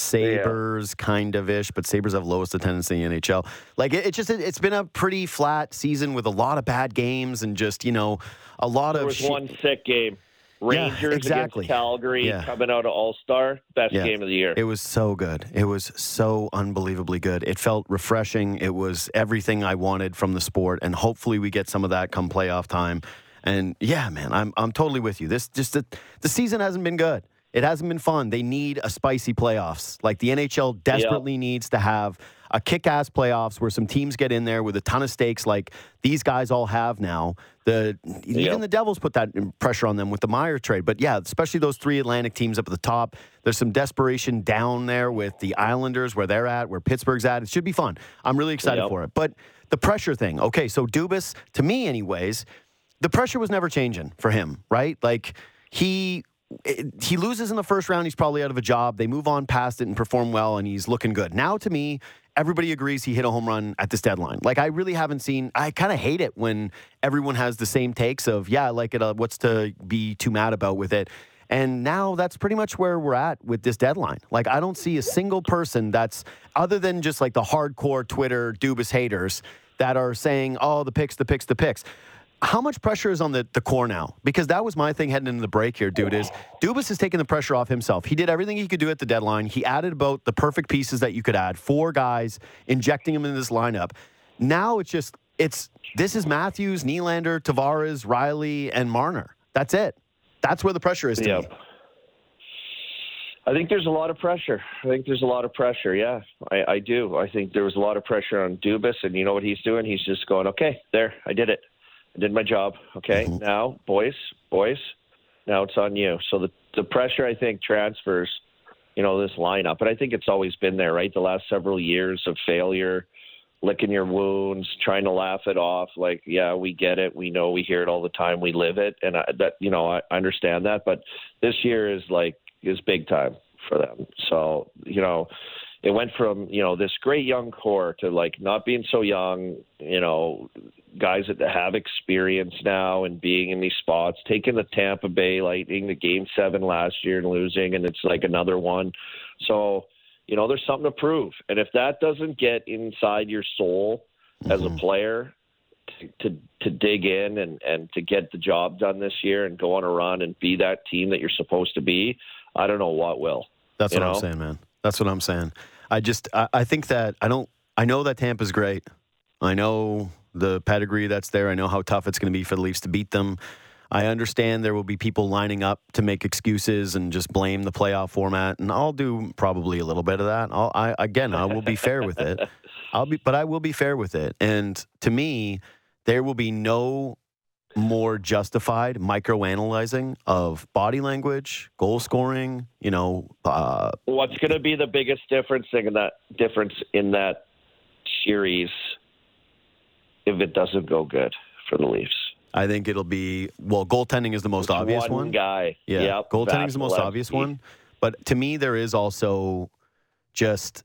Sabres kind of ish, but Sabres have lowest attendance in the N H L. Like it, it just, it, it's been a pretty flat season with a lot of bad games and just, you know, a lot There of was shit- one sick game. Rangers exactly. against Calgary Yeah. coming out of All-Star. Best Yeah. game of the year. It was so good. It was so unbelievably good. It felt refreshing. It was everything I wanted from the sport, and hopefully we get some of that come playoff time. And yeah, man, I'm I'm totally with you. This just the, the season hasn't been good. It hasn't been fun. They need a spicy playoffs. Like the N H L desperately needs to have a kick-ass playoffs where some teams get in there with a ton of stakes like these guys all have now. The even Yep. the Devils put that pressure on them with the Meyer trade. But yeah, especially those three Atlantic teams up at the top. There's some desperation down there with the Islanders where they're at, where Pittsburgh's at. It should be fun. I'm really excited Yep. for it. But the pressure thing. Okay, so Dubas, to me anyways, the pressure was never changing for him, right? Like he it- he loses in the first round, he's probably out of a job. They move on past it and perform well, and he's looking good. Now, to me, everybody agrees he hit a home run at this deadline. Like, I really haven't seen, I kind of hate it when everyone has the same takes of, yeah, I like it, uh, what's to be too mad about with it? And now that's pretty much where we're at with this deadline. Like, I don't see a single person that's, other than just like the hardcore Twitter Dubas haters that are saying, oh, the picks, the picks, the picks. How much pressure is on the, the core now? Because that was my thing heading into the break here, dude, is Dubas is taking the pressure off himself. He did everything he could do at the deadline. He added about the perfect pieces that you could add. Four guys, injecting them in this lineup. Now it's just, it's this is Matthews, Nylander, Tavares, Riley, and Marner. That's it. That's where the pressure is to Yeah. me. I think there's a lot of pressure. I think there's a lot of pressure. Yeah, I, I do. I think there was a lot of pressure on Dubas, and you know what he's doing? He's just going, okay, there, I did it. I did my job. Okay, Mm-hmm. now, boys, boys, now it's on you. So the the pressure, I think, transfers, you know, this lineup. But I think it's always been there, right? The last several years of failure licking your wounds, trying to laugh it off. Like, yeah, we get it. We know we hear it all the time. We live it. And I, that, you know, I understand that. But this year is like, is big time for them. So, you know, it went from, you know, this great young core to like not being so young, you know, guys that have experience now and being in these spots, taking the Tampa Bay Lightning to game seven last year and losing, and it's like another one. So, you know, there's something to prove. And if that doesn't get inside your soul mm-hmm. as a player to, to to dig in and, and to get the job done this year and go on a run and be that team that you're supposed to be, I don't know what will. That's what know? I'm saying, man. That's what I'm saying. I just, I, I think that I don't, I know that Tampa's great. I know the pedigree that's there. I know how tough it's going to be for the Leafs to beat them. I understand there will be people lining up to make excuses and just blame the playoff format, and I'll do probably a little bit of that. I'll, I again, I will be fair with it. I'll be, but I will be fair with it. And to me, there will be no more justified microanalyzing of body language, goal scoring. You know, uh, what's going to be the biggest difference in that difference in that series if it doesn't go good for the Leafs? I think it'll be, well, goaltending is the most it's obvious one. one. guy. Yeah, yep, goaltending is the most Vasilevsky. obvious one. But to me, there is also just,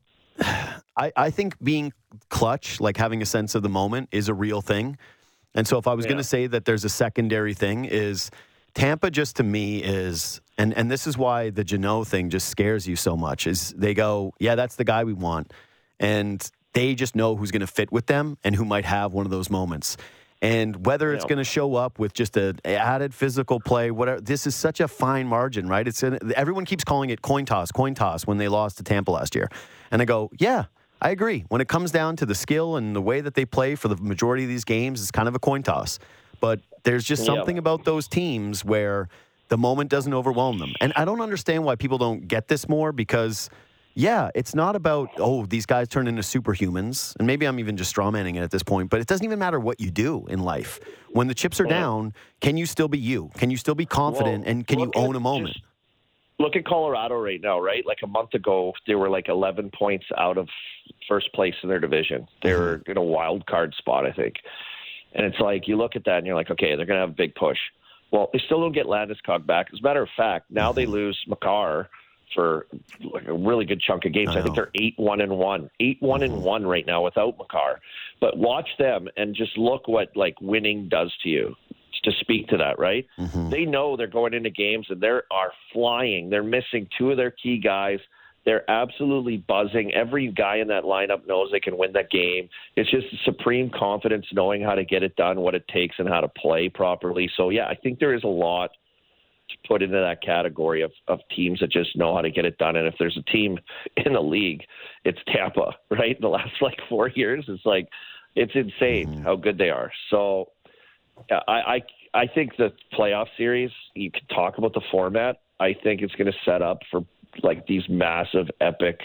I, I think being clutch, like having a sense of the moment, is a real thing. And so if I was Yeah. going to say that there's a secondary thing, is Tampa just to me is, and, and this is why the Jeannot thing just scares you so much, is they go, yeah, that's the guy we want. And they just know who's going to fit with them and who might have one of those moments. And whether it's Yeah. going to show up with just a added physical play, whatever, this is such a fine margin, right? It's an, everyone keeps calling it coin toss, coin toss when they lost to Tampa last year. And I go, yeah, I agree. When it comes down to the skill and the way that they play for the majority of these games, it's kind of a coin toss. But there's just something Yeah. about those teams where the moment doesn't overwhelm them. And I don't understand why people don't get this more, because yeah, it's not about, oh, these guys turn into superhumans. And maybe I'm even just strawmanning it at this point, but it doesn't even matter what you do in life. When the chips are down, can you still be you? Can you still be confident? Well, and can you look own at a moment? just- Look at Colorado right now, right? Like a month ago, they were like eleven points out of first place in their division. They Mm-hmm. were in a wild card spot, I think. And it's like, you look at that and you're like, okay, they're going to have a big push. Well, they still don't get Landeskog back. As a matter of fact, now they lose Makar for like a really good chunk of games. I I, think know. they're eight one and one, eight one and one right now without Makar. But watch them and just look what like winning does to you. To speak to that, right? Mm-hmm. They know they're going into games and they are flying. They're missing two of their key guys. They're absolutely buzzing. Every guy in that lineup knows they can win that game. It's just supreme confidence, knowing how to get it done, what it takes, and how to play properly. So yeah, I think there is a lot to put into that category of, of teams that just know how to get it done. And if there's a team in the league, it's Tampa, right? The last like four years, it's like, it's insane Mm-hmm. how good they are. So yeah, I, I, I think the playoff series, you could talk about the format. I think it's going to set up for like these massive epic,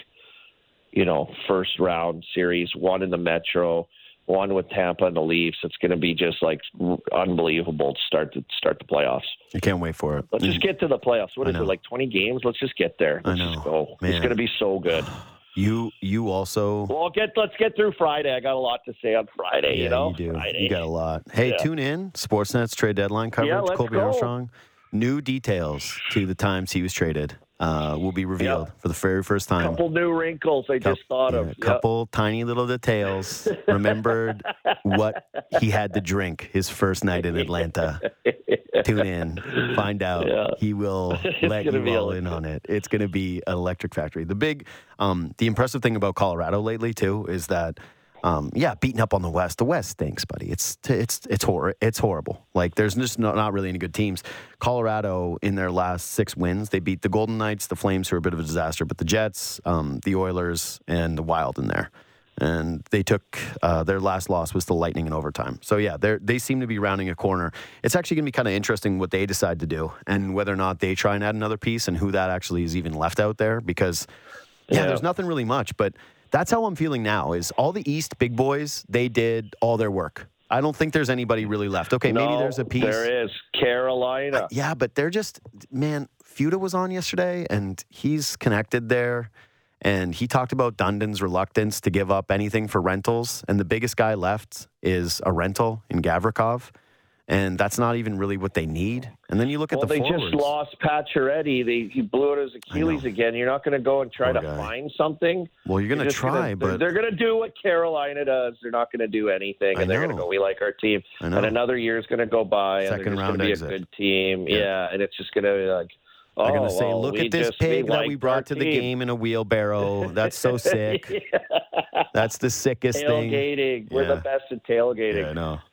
you know, first round series, one in the Metro, one with Tampa and the Leafs. It's going to be just like unbelievable to start to start the playoffs. I can't wait for it. Let's just get to the playoffs. What I is know. it, like twenty games? Let's just get there. Let's I know. just go. Man. It's going to be so good. You you also, Well, get let's get through Friday. I got a lot to say on Friday. yeah, you know, you do. Friday. You got a lot. Hey, Yeah. tune in. Sportsnet's trade deadline coverage. Yeah, let's Colby go. Armstrong. New details to the times he was traded uh, will be revealed Yep. for the very first time. couple new wrinkles I just thought Yeah, of. a Yep. couple tiny little details. Remembered what he had to drink his first night in Atlanta. Tune in, find out. Yeah. He will It's let gonna you be all electric. in on it. It's going to be an electric factory. The big, um, the impressive thing about Colorado lately too is that, um, yeah, beating up on the West. The West stinks, buddy. It's it's it's hor- It's horrible. Like there's just not, not really any good teams. Colorado in their last six wins, they beat the Golden Knights, the Flames, who are a bit of a disaster, but the Jets, um, the Oilers, and the Wild in there. And they took uh, their last loss was the Lightning in overtime. So yeah, they they seem to be rounding a corner. It's actually going to be kind of interesting what they decide to do and whether or not they try and add another piece and who that actually is even left out there. Because yeah, Yeah. there's nothing really much. But that's how I'm feeling now. Is all the East big boys, they did all their work. I don't think there's anybody really left. Okay, maybe No, there's a piece. There is Carolina. Yeah, but they're just, man, Fuda was on yesterday, and he's connected there. And he talked about Dundon's reluctance to give up anything for rentals. And the biggest guy left is a rental in Gavrikov. And that's not even really what they need. And then you look well, at the they forwards. just lost Pacioretty. They he blew out his Achilles again. You're not going to go and try Poor to guy. find something. Well, you're going to just try, gonna, but they're going to do what Carolina does. They're not going to do anything, I and they're going to know. go. We like our team, I know. and another year is going to go by, Second and they're just round going to be exit. a good team. Yeah. Yeah, and it's just going to be like. Oh, they're going to say, well, look we at this just, pig we that we liked brought our to the team. game in a wheelbarrow. That's so sick. Yeah. That's the sickest thing. Tailgating. We're Yeah. the best at tailgating. Yeah, I know.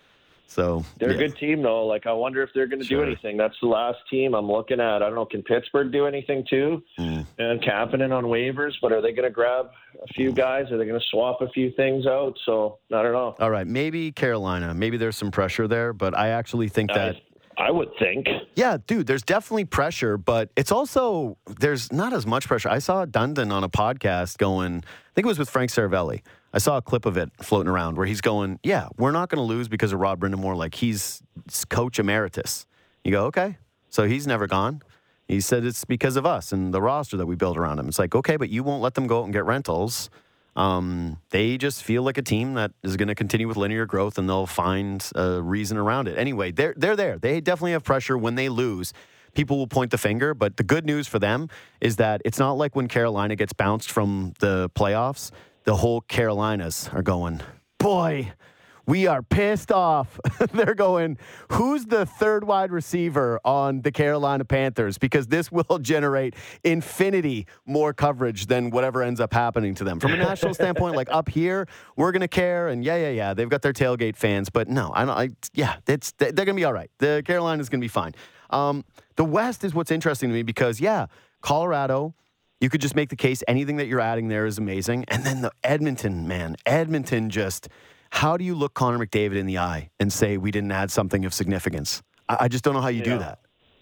So They're yeah. a good team, though. Like, I wonder if they're going to Sure. do anything. That's the last team I'm looking at. I don't know. Can Pittsburgh do anything, too? Mm. And Kapanen on waivers, but are they going to grab a few guys? Are they going to swap a few things out? So, I don't know. All right, maybe Carolina. Maybe there's some pressure there, but I actually think that. I, I would think. Yeah, dude, there's definitely pressure, but it's also, there's not as much pressure. I saw Dundon on a podcast going, I think it was with Frank Saravelli. I saw a clip of it floating around where he's going, yeah, we're not going to lose because of Rod Brindamore. Like, he's coach emeritus. You go, okay, so he's never gone. He said it's because of us and the roster that we built around him. It's like, okay, but you won't let them go out and get rentals. Um, they just feel like a team that is going to continue with linear growth, and they'll find a reason around it. Anyway, they're they're there. They definitely have pressure when they lose. People will point the finger, but the good news for them is that it's not like when Carolina gets bounced from the playoffs. The whole Carolinas are going, boy, we are pissed off. They're going, who's the third wide receiver on the Carolina Panthers? Because this will generate infinity more coverage than whatever ends up happening to them. From a national standpoint, like up here, we're going to care. And yeah, yeah, yeah, they've got their tailgate fans. But no, I don't. I, yeah, it's, they're going to be all right. The Carolina's going to be fine. Um, the West is what's interesting to me because, yeah, Colorado, you could just make the case anything that you're adding there is amazing. And then the Edmonton, man, Edmonton just, how do you look Connor McDavid in the eye and say we didn't add something of significance? I, I just don't know how you Yeah. do that.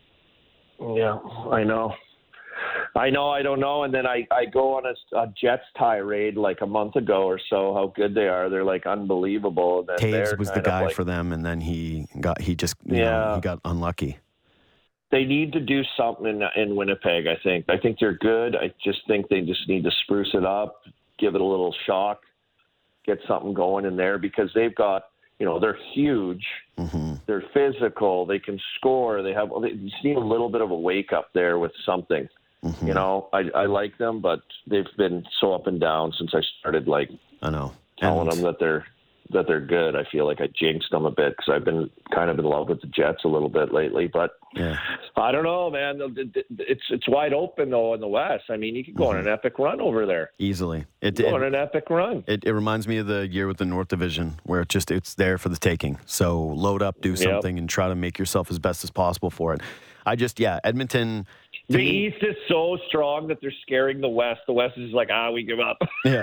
Yeah, I know. I know, I don't know. And then I, I go on a, a Jets tirade like a month ago or so, how good they are. They're like unbelievable. And then Taves they're was the kind of guy like, for them, and then he got, he just, you Yeah. know, he got unlucky. They need to do something in, in Winnipeg, I think. I think they're good. I just think they just need to spruce it up, give it a little shock, get something going in there because they've got, you know, they're huge. Mm-hmm. They're physical. They can score. They have, they just need a little bit of a wake up there with something. Mm-hmm. You know, I, I like them, but they've been so up and down since I started like I know. telling And- them that they're that they're good. I feel like I jinxed them a bit because I've been kind of in love with the Jets a little bit lately. But Yeah. I don't know, man. It's it's wide open though in the West. I mean, you could go on an epic run over there. Easily. It, Go on it, an epic run. it, it reminds me of the year with the North Division where it just, it's there for the taking. So load up, do something, and try to make yourself as best as possible for it. I just, yeah, Edmonton. The East is so strong that they're scaring the West. The West is like, ah, we give up. Yeah.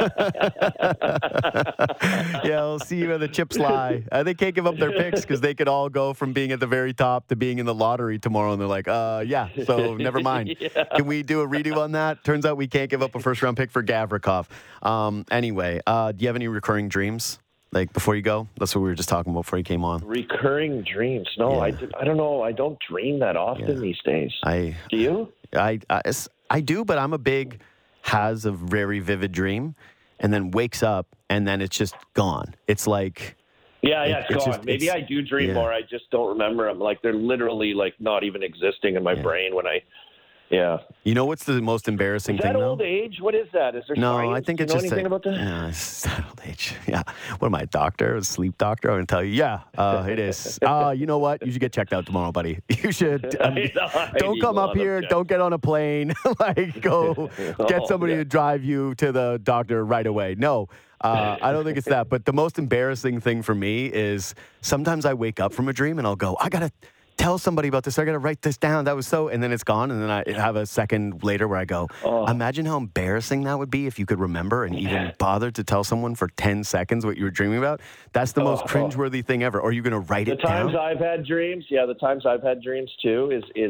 Yeah, we'll see where the chips lie. Uh, they can't give up their picks because they could all go from being at the very top to being in the lottery tomorrow. And they're like, uh, yeah, so never mind. Yeah. Can we do a redo on that? Turns out we can't give up a first round pick for Gavrikov. Um, anyway, uh, do you have any recurring dreams? Like before you go? That's what we were just talking about before you came on. Recurring dreams. No, Yeah. I, did, I don't know. I don't dream that often Yeah. these days. I, Do you? I, I, I do, but I'm a big has a very vivid dream and then wakes up and then it's just gone. It's like, Yeah, yeah, It- it's it's gone. just- Maybe it's- I do dream yeah. more. I just don't remember them. Like they're literally like not even existing in my Yeah. brain when I. Yeah. you know what's the most embarrassing Is thing that though? old age? What is that? Is there No, science? I think Do you it's know just anything a, about that? No, it's not old age. Yeah. What am I, a doctor? A sleep doctor? I'm going to tell you, yeah, uh, it is. Uh, you know what? You should get checked out tomorrow, buddy. You should. Um, I know, I don't need come a up lot of here. checks. Don't get on a plane. Like, go get Oh, somebody yeah. to drive you to the doctor right away. No. Uh, I don't think it's that. But the most embarrassing thing for me is sometimes I wake up from a dream and I'll go, I got to tell somebody about this. I got to write this down. That was so, and then it's gone. And then I have a second later where I go, Oh. imagine how embarrassing that would be if you could remember and even bother to tell someone for ten seconds what you were dreaming about. That's the most Oh. cringeworthy thing ever. Or are you going to write The it down? times I've had dreams, yeah, the times I've had dreams too is is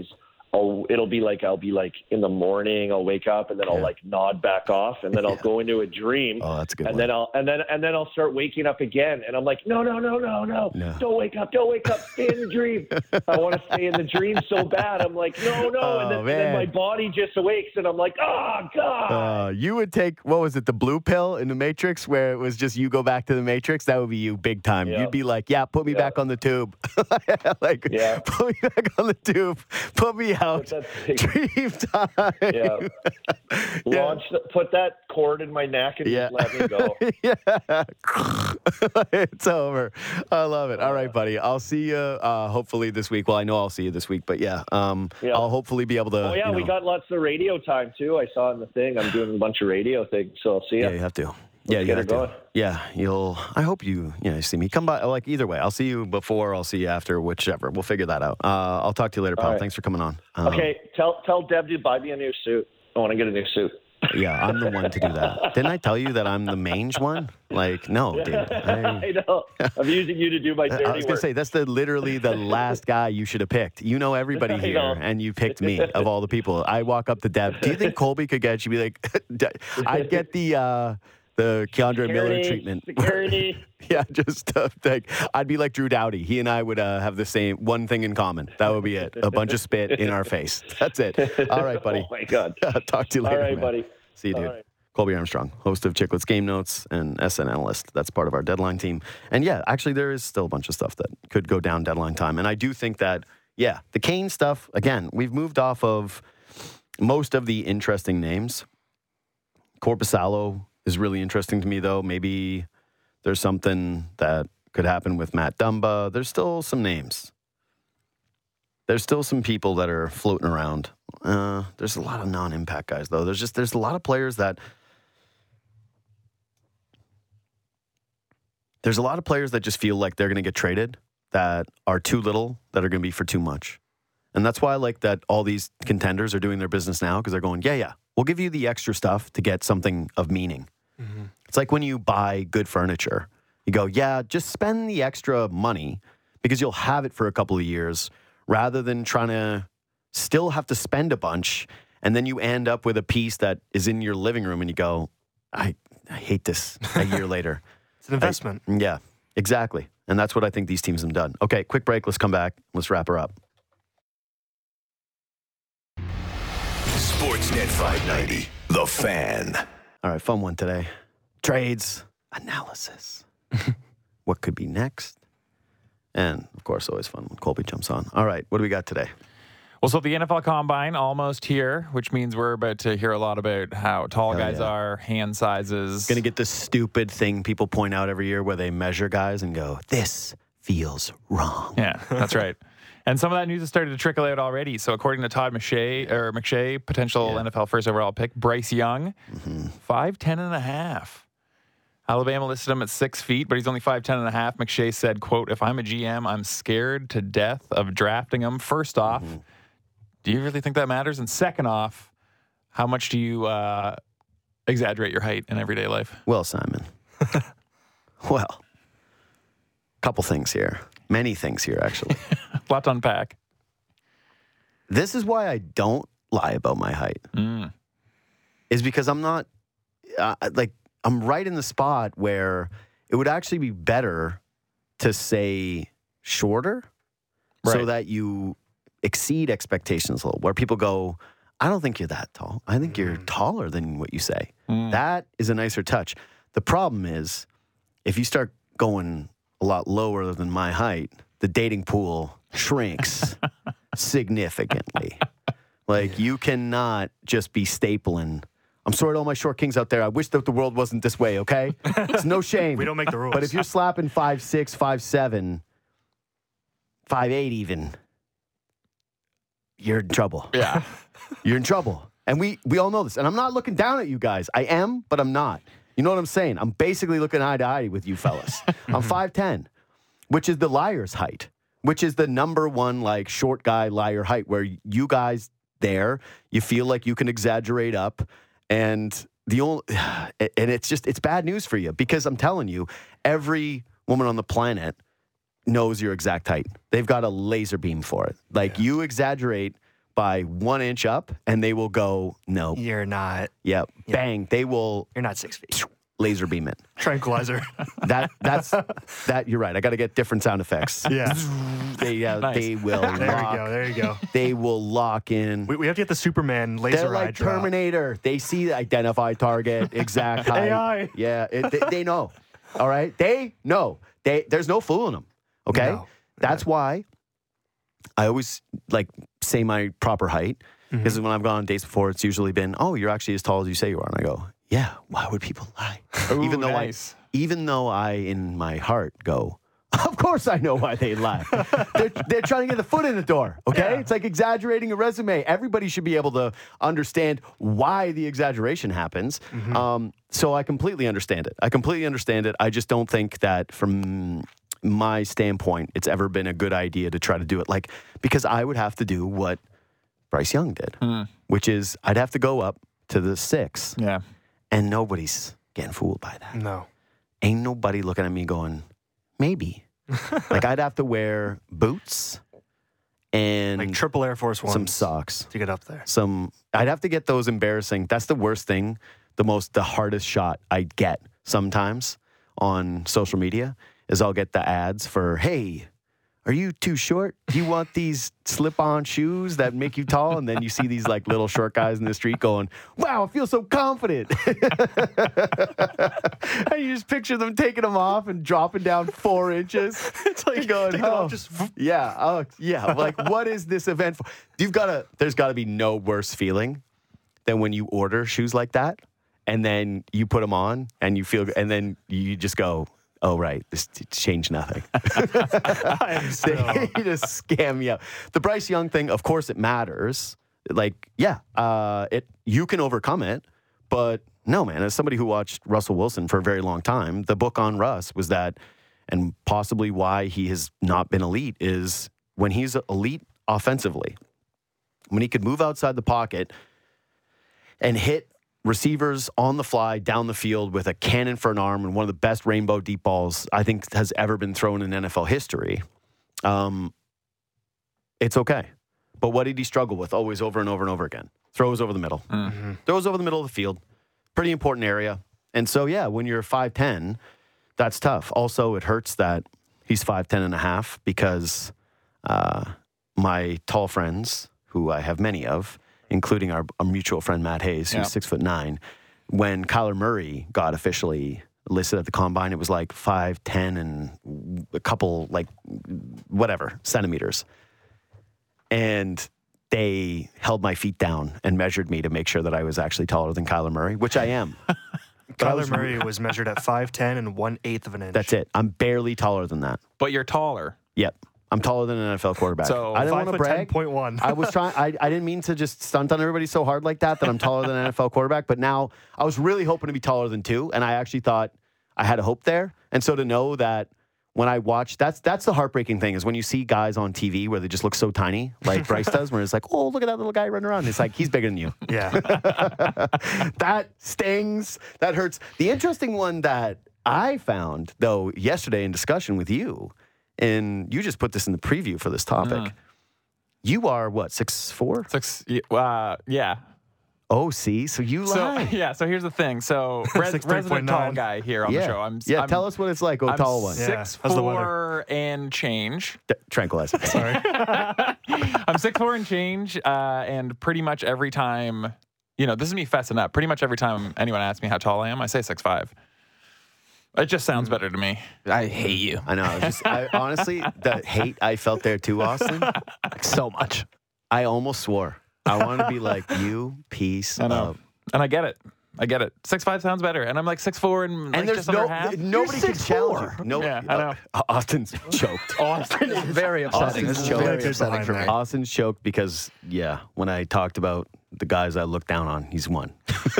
I'll, it'll be like I'll be like in the morning. I'll wake up and then I'll Yeah. like nod back off, and then I'll Yeah. go into a dream. Oh, that's a good And one. then I'll and then and then I'll start waking up again, and I'm like, no, no, no, no, no, No. don't wake up, don't wake up, stay in the dream. I want to stay in the dream so bad. I'm like, no, no, Oh, and, then, and man. then my body just awakes, and I'm like, oh god. Uh, you would take, what was it, the blue pill in the Matrix, where it was just you go back to the Matrix? That would be you big time. Yeah. You'd be like, yeah, put me Yeah. back on the tube. like, Yeah. put me back on the tube. Put me out. Put that, Dream time. yeah. Yeah. Launch, the, put that cord in my neck and Yeah. just let me go. yeah. It's over. I love it. All right, buddy. I'll see you uh, hopefully this week. Well, I know I'll see you this week, but yeah, um, Yeah. I'll hopefully be able to. Oh yeah, you we know- got lots of radio time too. I saw in the thing. I'm doing a bunch of radio things, so I'll see you. Yeah, you have to. Yeah, you get have it to. going. Yeah, you'll. I hope you. You know, see me. Come by. Like either way, I'll see you before. I'll see you after. Whichever. We'll figure that out. Uh, I'll talk to you later, pal. All right. Thanks for coming on. Um, Okay, tell tell Deb to buy me a new suit. I want to get a new suit. Yeah, I'm the one to do that. Didn't I tell you that I'm the mange one? Like, no, dude. I, I know. I'm using you to do my dirty I was gonna work. say that's the literally the last guy you should have picked. You know everybody I here, know. and you picked me of all the people. I walk up to Deb. Do you think Colby could get? She'd be like, I'd get the uh, the Keandre Miller Security, treatment. Security. Yeah, just uh, like I'd be like Drew Doughty. He and I would uh, have the same one thing in common. That would be it. A bunch of spit in our face. That's it. All right, buddy. Oh my God. Talk to you All later. right, man. buddy. See you, dude. All right. Colby Armstrong, host of Chicklets Game Notes and S N analyst. That's part of our deadline team. And yeah, actually, there is still a bunch of stuff that could go down deadline time. And I do think that, yeah, the Kane stuff, again, we've moved off of most of the interesting names. Korpisalo is really interesting to me, though. Maybe there's something that could happen with Matt Dumba. There's still some names. There's still some people that are floating around. Uh, there's a lot of non-impact guys, though. There's just there's a lot of players that there's a lot of players that just feel like they're going to get traded that are too little, that are going to be for too much. And that's why I like that all these contenders are doing their business now, because they're going, yeah, yeah, we'll give you the extra stuff to get something of meaning. Mm-hmm. It's like when you buy good furniture. You go, yeah, just spend the extra money because you'll have it for a couple of years rather than trying to still have to spend a bunch. And then you end up with a piece that is in your living room and you go, I, I hate this a year later. It's an investment. I- yeah, exactly. And that's what I think these teams have done. Okay, quick break. Let's come back. Let's wrap her up. Sportsnet five ninety, The Fan. All right, fun one today. Trades, analysis. What could be next? And, of course, always fun when Colby jumps on. All right, what do we got today? Well, so the N F L Combine almost here, which means we're about to hear a lot about how tall Hell guys yeah. are, hand sizes. Going to get this stupid thing people point out every year where they measure guys and go, this feels wrong. Yeah, that's right. And some of that news has started to trickle out already. So according to Todd McShay, or McShay, potential Yeah. N F L first overall pick, Bryce Young, Mm-hmm. five ten and a half. Alabama listed him at six feet, but he's only five ten and a half. McShay said, quote, if I'm a G M, I'm scared to death of drafting him. First off, Mm-hmm. do you really think that matters? And second off, how much do you uh, exaggerate your height in everyday life? Well, Simon. Well, couple things here. Many things here, actually. A lot to unpack. This is why I don't lie about my height. Mm. Is because I'm not, uh, like, I'm right in the spot where it would actually be better to say shorter so Right. that you exceed expectations a little, where people go, I don't think you're that tall. I think you're taller than what you say. Mm. That is a nicer touch. The problem is, if you start going a lot lower than my height, the dating pool shrinks significantly. Like, you cannot just be stapling. I'm sorry to all my short kings out there. I wish that the world wasn't this way, okay? It's no shame. We don't make the rules. But if you're slapping five six, five seven, five eight even, you're in trouble. Yeah. You're in trouble. And we we all know this. And I'm not looking down at you guys. I am, but I'm not. You know what I'm saying? I'm basically looking eye to eye with you fellas. I'm five ten, which is the liar's height, which is the number one, like, short guy liar height, where you guys there, you feel like you can exaggerate up. And the only, and it's just, it's bad news for you, because I'm telling you, every woman on the planet knows your exact height. They've got a laser beam for it. Like, you exaggerate by one inch up, and they will go, no, You're not. yep, bang. They will You're not six feet. laser beam it. Tranquilizer. That that's that. You're right. I got to get different sound effects. Yeah. They uh, Nice. they will There lock. you go. There you go. They will lock in. We, we have to get the Superman laser They're eye like drop. Terminator. They see the identify target, exact height. A I. Yeah, it, they, they know. All right, they know. They there's no fooling them. Okay, No. that's why I always like say my proper height Mm-hmm. because when I've gone on dates before, it's usually been, oh, you're actually as tall as you say you are, and I go, yeah. Why would people lie? Ooh, even though nice. I, even though I in my heart go, of course I know why they lie. they're, they're trying to get the foot in the door, okay? Yeah. It's like exaggerating a resume. Everybody should be able to understand why the exaggeration happens. Mm-hmm. Um, so I completely understand it. I completely understand it. I just don't think that from my standpoint, it's ever been a good idea to try to do it. Like, because I would have to do what Bryce Young did, which is I'd have to go up to the six, Yeah. and nobody's getting fooled by that. No. Ain't nobody looking at me going, maybe. Like I'd have to wear boots and Like triple Air Force One some socks. to get up there. Some I'd have to get those embarrassing. That's the worst thing, the most the hardest shot I get sometimes on social media is I'll get the ads for, hey, are you too short? Do you want these slip-on shoes that make you tall? And then you see these like little short guys in the street going, wow, I feel so confident. And you just picture them taking them off and dropping down four inches. It's like going, take it off, oh, just- yeah, oh, yeah. Like, what is this event for? You've got to, there's got to be no worse feeling than when you order shoes like that and then you put them on and you feel, and then you just go, oh, right, this changed nothing. I am so. They just scam me out. The Bryce Young thing, of course, it matters. Like, yeah, uh, it you can overcome it, but no, man. As somebody who watched Russell Wilson for a very long time, the book on Russ was that, and possibly why he has not been elite is when he's elite offensively, when he could move outside the pocket and hit receivers on the fly down the field with a cannon for an arm and one of the best rainbow deep balls I think has ever been thrown in N F L history. Um, it's okay. But what did he struggle with always over and over and over again? Throws over the middle. Mm-hmm. Throws over the middle of the field. Pretty important area. And so, yeah, when you're five ten, that's tough. Also, it hurts that he's five ten and a half because uh, my tall friends, who I have many of, including our, our mutual friend Matt Hayes, who's Yeah. six foot nine. When Kyler Murray got officially listed at the combine, it was like five ten and a couple like whatever centimeters, and they held my feet down and measured me to make sure that I was actually taller than Kyler Murray, which I am. But I Kyler was- Murray was measured at five ten and one eighth of an inch. That's it. I'm barely taller than that. But you're taller. Yep. I'm taller than an N F L quarterback. So, I didn't Five want to foot ten brag. point one. I was trying. I, I didn't mean to just stunt on everybody so hard like that that I'm taller than an N F L quarterback. But now I was really hoping to be taller than two, and I actually thought I had a hope there. And so to know that when I watch, that's that's the heartbreaking thing is when you see guys on T V where they just look so tiny, like Bryce does, where it's like, oh, look at that little guy running around. It's like he's bigger than you. Yeah. That stings. That hurts. The interesting one that I found, though, yesterday in discussion with you, and you just put this in the preview for this topic. You are what, six four? Six. Uh, yeah. Oh, see, so you So lie. yeah. So here's the thing. So res- Six three point resident tall nine. guy here on yeah, the show. I'm yeah. I'm, tell us what it's like, oh I'm tall one. Yeah. Six How's the four and change. D- Tranquilizer. Sorry. I'm six four and change, uh, and pretty much every time, you know, this is me fessing up. Pretty much every time anyone asks me how tall I am, I say six five. It just sounds better to me. I hate you I know. I was just I, honestly, the hate I felt there too, Austin. so much. I almost swore. I wanted to be like you, piece I know, of. and I get it. I get it. Six five sounds better, and I'm like six four and like And there's just under no half. nobody can challenge you. No, Yeah, I know. uh, Austin's choked. Austin is very upsetting. This is Austin's very joke. upsetting for me. Behind Austin's choked because, yeah, when I talked about the guys I look down on, he's one.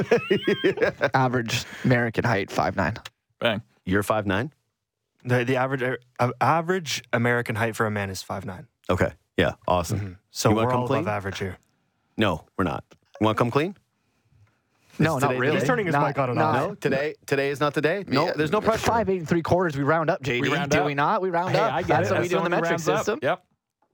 Average American height, five nine. Bang. You're five nine. The, the average uh, average American height for a man is five nine. Okay. Yeah. Awesome. So You wanna we're come all clean? above average here. No, we're not. You want to come clean? No, Is not today really. the He's turning his Not- mic on and not- off. No, today today is not the day. No, there's no pressure. Five eight and three quarters. We round up, J D. We round do up. we not? We round Hey, up. I get That's it. what we As do in the someone who metric rounds up. system. Yep.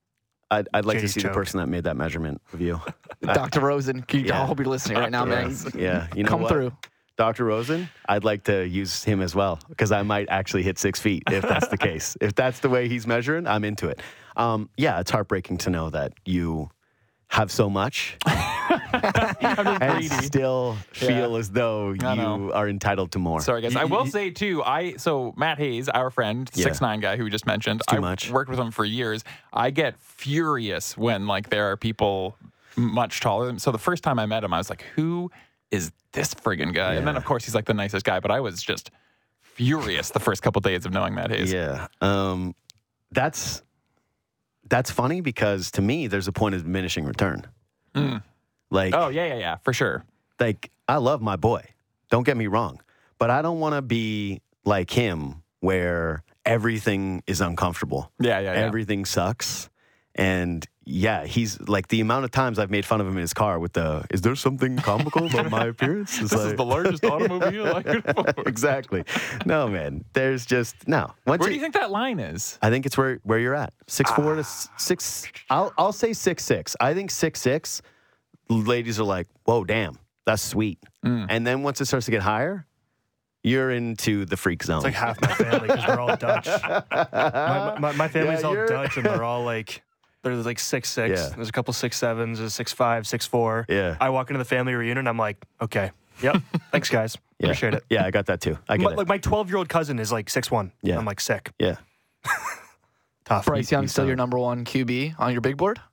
I'd, I'd like J to D's see joke. the person that made that measurement of you. Doctor Rosen, can you, Yeah. I hope you're listening right now, man. Yeah, you know Come what? through. Doctor Rosen, I'd like to use him as well because I might actually hit six feet if that's the case. If that's the way he's measuring, I'm into it. Um, yeah, it's heartbreaking to know that you have so much and greedy. still feel Yeah. as though I you know. are entitled to more. Sorry, guys. I will say too. I so Matt Hayes, our friend, Yeah. six nine guy who we just mentioned. too I much. worked with him for years. I get furious when like there are people much taller than. So the first time I met him, I was like, "Who is this friggin' guy?" And then Yeah. of course he's like the nicest guy. But I was just furious the first couple days of knowing Matt Hayes. Yeah. Um, that's that's funny because to me, there's a point of diminishing return. Like, Oh yeah, yeah, yeah, for sure. like I love my boy. Don't get me wrong, but I don't want to be like him where everything is uncomfortable. Yeah, yeah, yeah. Everything sucks. And yeah, he's like the amount of times I've made fun of him in his car with the, is there something comical about my appearance? It's This is like- the largest automobile I could afford. exactly. No, man. There's just, no. Once Where do you think that line is? I think it's where, where you're at. Six four to s- six. I'll I'll say six six. I think six six. Ladies are like, whoa, damn, that's sweet. Mm. And then once it starts to get higher, you're into the freak zone. It's like half my family because they're all Dutch. My, my, my family's Yeah, all you're- Dutch, and they're all like, they're like six six. Yeah. There's a couple six sevens, there's six five, six four. Yeah. I walk into the family reunion, I'm like, okay, yep, thanks guys, yeah. appreciate it. Yeah, I got that too. I get My, it. like my twelve year old cousin is like six one. Yeah. I'm like sick, yeah. tough. Bryce Young he's still your done. number one Q B on your big board?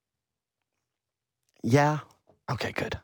Yeah. Okay, good.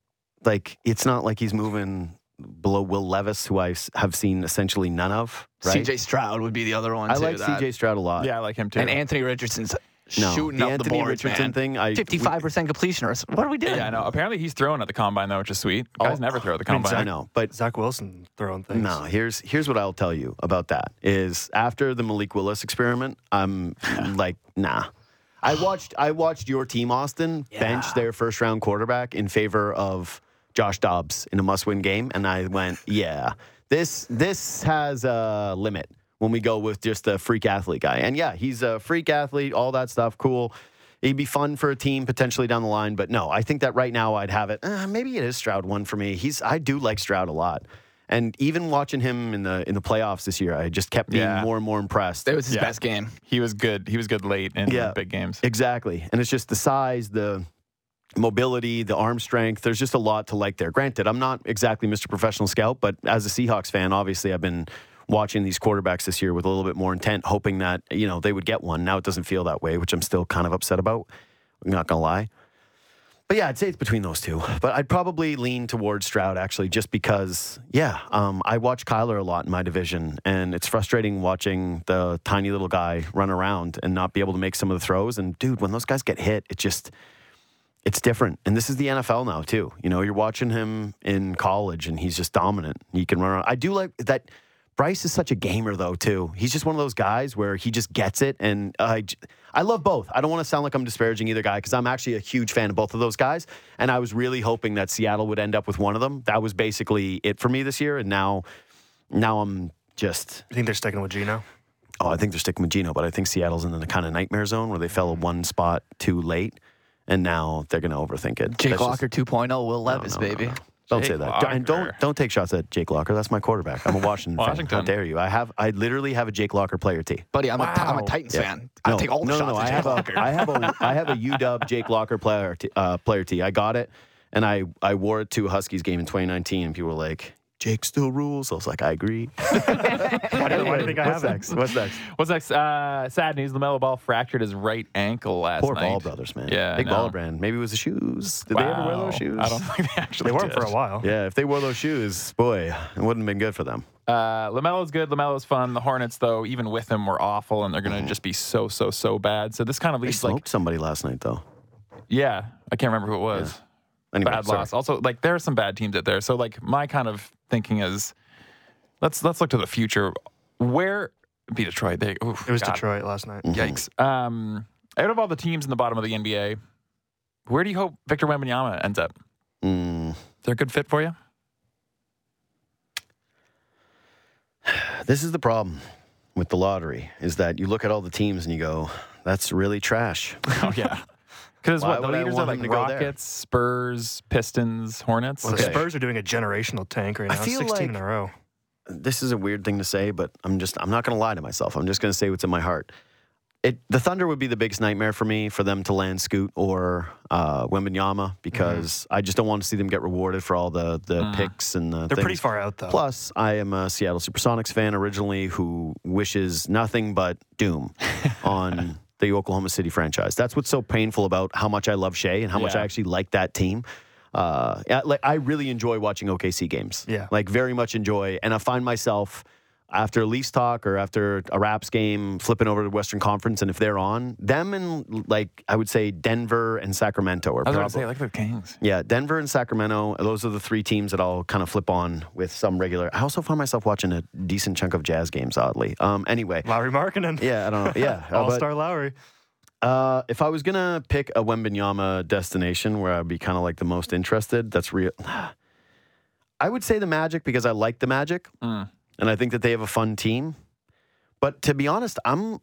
Like it's not like he's moving below Will Levis, who I s- have seen essentially none of. Right? C J Stroud would be the other one, I too. like that- C J Stroud a lot. Yeah, I like him too. And Anthony Richardson's No, shooting the up Anthony the boards, Richardson man. thing. I fifty-five percent completion. Or what are we doing? yeah, I know. Apparently he's throwing at the combine though, which is sweet. Guys Oh, never throw at the I mean, combine. I know, but Zach Wilson throwing things. no. Here's here's what I'll tell you about that is after the Malik Willis experiment, I'm like, nah. I watched I watched your team, Austin, bench their first round quarterback in favor of Josh Dobbs in a must win game, and I went, yeah, this this has a limit when we go with just a freak athlete guy. And yeah, he's a freak athlete, all that stuff, cool. He'd be fun for a team potentially down the line, but no, I think that right now I'd have it. Uh, maybe it is Stroud one for me. He's I do like Stroud a lot, and even watching him in the in the playoffs this year, I just kept being Yeah. more and more impressed. It was his Yeah. best game. He was good. He was good late in Yeah. the big games. Exactly. And it's just the size, the mobility, the arm strength. There's just a lot to like there. Granted, I'm not exactly Mister Professional Scout, but as a Seahawks fan, obviously I've been watching these quarterbacks this year with a little bit more intent, hoping that, you know, they would get one. Now it doesn't feel that way, which I'm still kind of upset about. I'm not going to lie. But yeah, I'd say it's between those two. But I'd probably lean towards Stroud, actually, just because, yeah, um, I watch Kyler a lot in my division, and it's frustrating watching the tiny little guy run around and not be able to make some of the throws. And, dude, when those guys get hit, it just, it's different. And this is the N F L now, too. You know, you're watching him in college, and he's just dominant. He can run around. I do like that. Bryce is such a gamer, though, too. He's just one of those guys where he just gets it. And I, j- I love both. I don't want to sound like I'm disparaging either guy because I'm actually a huge fan of both of those guys. And I was really hoping that Seattle would end up with one of them. That was basically it for me this year. And now, now I'm just, You think they're sticking with Geno? oh, I think they're sticking with Geno, but I think Seattle's in the kind of nightmare zone where they fell one spot too late. And now they're going to overthink it. Jake That's just- Locker two point oh, Will Levis, no, no, baby. no. Don't Jake say that. And don't Locker. don't take shots at Jake Locker. That's my quarterback. I'm a Washington, fan. How Washington. dare you? I have I literally have a Jake Locker player tee. Buddy, I'm, a, I'm a Wow. Titans Yeah. fan. I No, take all the no, shots no, no. at I Jake have Locker. a I have a I have a U W Jake Locker player t- uh, player tee. I got it, and I I wore it to a Huskies game in twenty nineteen, and people were like, "Jake still rules." I was like, "I agree." Why do, why do you think I What's have it? next? What's next? What's next? Uh, sad news. LaMelo Ball fractured his right ankle last Poor night. Ball brothers, man. Yeah, I big know. Baller brand. Maybe it was the shoes. Did they ever wear those Wow. shoes? I don't think they actually They weren't did. for a while. Yeah, if they wore those shoes, boy, it wouldn't have been good for them. Uh, LaMelo's good. LaMelo's fun. The Hornets, though, even with him, were awful, and they're going to just be so, so, so bad. So this kind of They leaves smoked like, somebody last night, though. yeah, I can't remember who it was. Anyway, Bad sorry. loss. Also, like there are some bad teams out there. So like my kind of thinking is, let's let's look to the future. Where be Detroit? They oof, It was God, Detroit last night. Yikes. Um, out of all the teams in the bottom of the N B A, where do you hope Victor Wembanyama ends up? Mm. Is there a good fit for you? This is the problem with the lottery is that you look at all the teams and you go, that's really trash. Oh yeah. Because Why what the would I leaders are want like him to go there? Rockets, Spurs, Pistons, Hornets. Well, Okay. the Spurs are doing a generational tank right I now. feel sixteen like- in a row. This is a weird thing to say, but I'm just I'm not going to lie to myself. I'm just going to say what's in my heart. It the Thunder would be the biggest nightmare for me for them to land Scoot or uh, Wembanyama because Mm-hmm. I just don't want to see them get rewarded for all the the Mm. picks and the They're things. pretty far out though. Plus, I am a Seattle Supersonics fan originally who wishes nothing but doom on the Oklahoma City franchise. That's what's so painful about how much I love Shea and how much Yeah. I actually like that team. Uh, yeah, like I really enjoy watching O K C games. Yeah. like very much enjoy, and I find myself after Leafs talk or after a Raps game flipping over to Western Conference, and if they're on, them and like I would say Denver and Sacramento are I was going probably to say, like the Kings. yeah, Denver and Sacramento. Those are the three teams that I'll kind of flip on with some regular. I also find myself watching a decent chunk of Jazz games, oddly. Um, anyway, Lowry Markkinen. yeah, I don't know. Yeah, uh, All but, Star Lowry. uh, if I was gonna pick a Wembanyama destination where I'd be kind of like the most interested, that's real. I would say the Magic because I like the Magic, Mm. and I think that they have a fun team. But to be honest, I'm.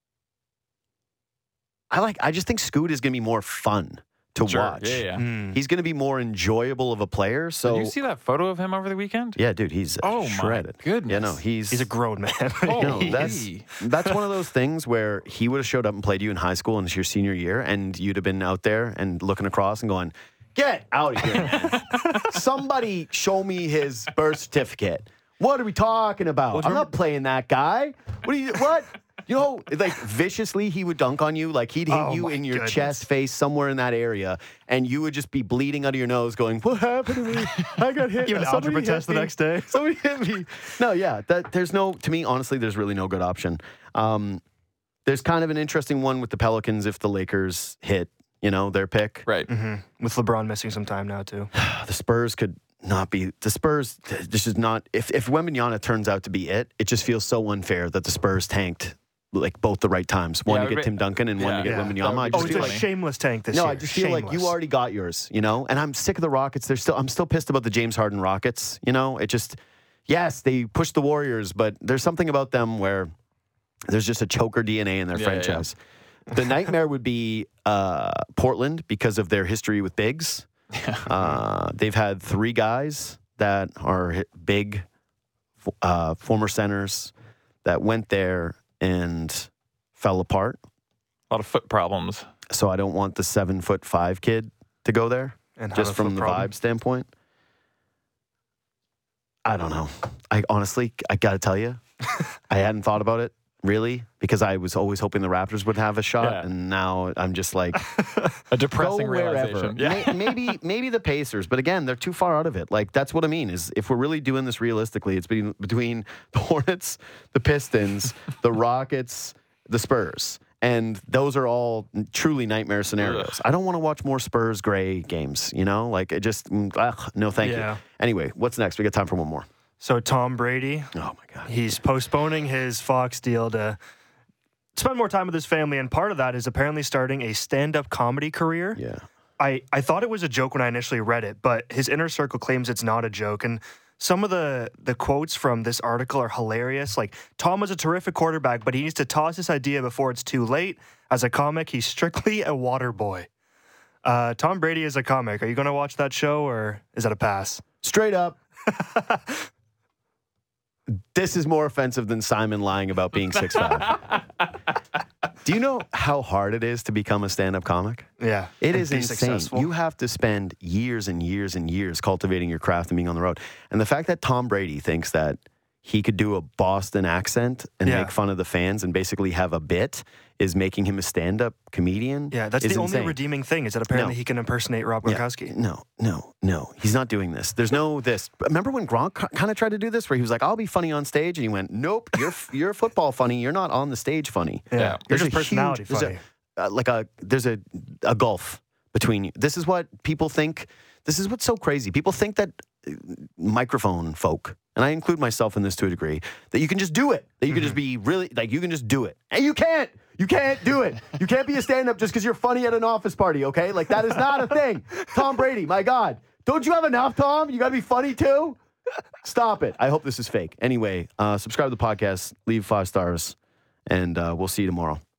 I like. I just think Scoot is gonna be more fun to Sure. watch. Yeah, yeah. Mm. He's gonna be more enjoyable of a player. So Did you see that photo of him over the weekend? yeah, dude, he's Oh, my shredded. goodness. Yeah, no, he's He's a grown man. no, Holy. that's that's one of those things where he would have showed up and played you in high school and it's your senior year, and you'd have been out there and looking across and going, "Get out of here! man. Somebody show me his birth certificate. What are we talking about? I'm not playing that guy. What are you? What?" You know, like viciously, he would dunk on you. Like he'd hit Oh, you my in your goodness. chest, face, somewhere in that area, and you would just be bleeding out of your nose, going, "What happened to me? I got hit." Give an Somebody algebra hit test the me. next day. Somebody hit me. No, yeah, that there's no. To me, honestly, there's really no good option. Um, there's kind of an interesting one with the Pelicans if the Lakers hit, you know, their pick. Right. hmm With LeBron missing some time now too. The Spurs could not be the Spurs. This is not. If if Wembanyama turns out to be it, it just feels so unfair that the Spurs tanked like both the right times. One Yeah, to get but- Tim Duncan and one yeah, to get yeah. Wembanyama. I That would just Oh, be feel it's a like. shameless tank this No, year. I just feel like you Shameless. already got yours, you know. And I'm sick of the Rockets. They're still. I'm still pissed about the James Harden Rockets. You know, it just. Yes, they pushed the Warriors, but there's something about them where there's just a choker D N A in their Yeah, yeah, yeah. franchise. The nightmare would be uh, Portland because of their history with bigs. Uh, they've had three guys that are hi- big, uh, former centers that went there and fell apart. A lot of foot problems. So I don't want the seven foot five kid to go there. And have Just a from foot the problem. vibe standpoint. I don't know. I honestly, I got to tell you, I hadn't thought about it really because I was always hoping the Raptors would have a shot, Yeah. and now I'm just like, A depressing go wherever. realization. Yeah. May- maybe, maybe the Pacers, but again, they're too far out of it. Like that's what I mean. Is if we're really doing this realistically, it's between between the Hornets, the Pistons, the Rockets, the Spurs. And those are all truly nightmare scenarios. I don't want to watch more Spurs Gray games, you know? Like, it just, mm, ugh, no, thank Yeah. you. Anyway, what's next? We got time for one more. So Tom Brady, Oh, my God. he's postponing his Fox deal to spend more time with his family, and part of that is apparently starting a stand-up comedy career. Yeah. I, I thought it was a joke when I initially read it, but his inner circle claims it's not a joke. And some of the, the quotes from this article are hilarious. Like, Tom was a terrific quarterback, but he needs to toss this idea before it's too late. As a comic, he's strictly a water boy. Uh, Tom Brady is a comic. Are you going to watch that show, or is that a pass? Straight up. This is more offensive than Simon lying about being six five. Do you know how hard it is to become a stand-up comic? Yeah. It and is be insane. successful. You have to spend years and years and years cultivating your craft and being on the road. And the fact that Tom Brady thinks that he could do a Boston accent and Yeah. make fun of the fans and basically have a bit is making him a stand-up comedian. Yeah, that's is the insane. only redeeming thing is that apparently No. he can impersonate Rob Yeah. Gronkowski. No, no, no. He's not doing this. There's no this. Remember when Gronk kind of tried to do this, where he was like, "I'll be funny on stage," and he went, "Nope, you're you're football funny. You're not on the stage funny." Yeah, Yeah. you're There's just a personality huge- there's a- funny. uh, like a there's a a gulf between you. This is what people think. This is what's so crazy. People think that uh, microphone folk, and I include myself in this to a degree, that you can just do it. That you can just be really like you can just do it, and you can't. You can't do it. You can't be a stand-up just because you're funny at an office party. Okay, like that is not a thing. Tom Brady, my God, don't you have enough, Tom? You got to be funny too. Stop it. I hope this is fake. Anyway, uh, subscribe to the podcast, leave five stars, and uh, we'll see you tomorrow.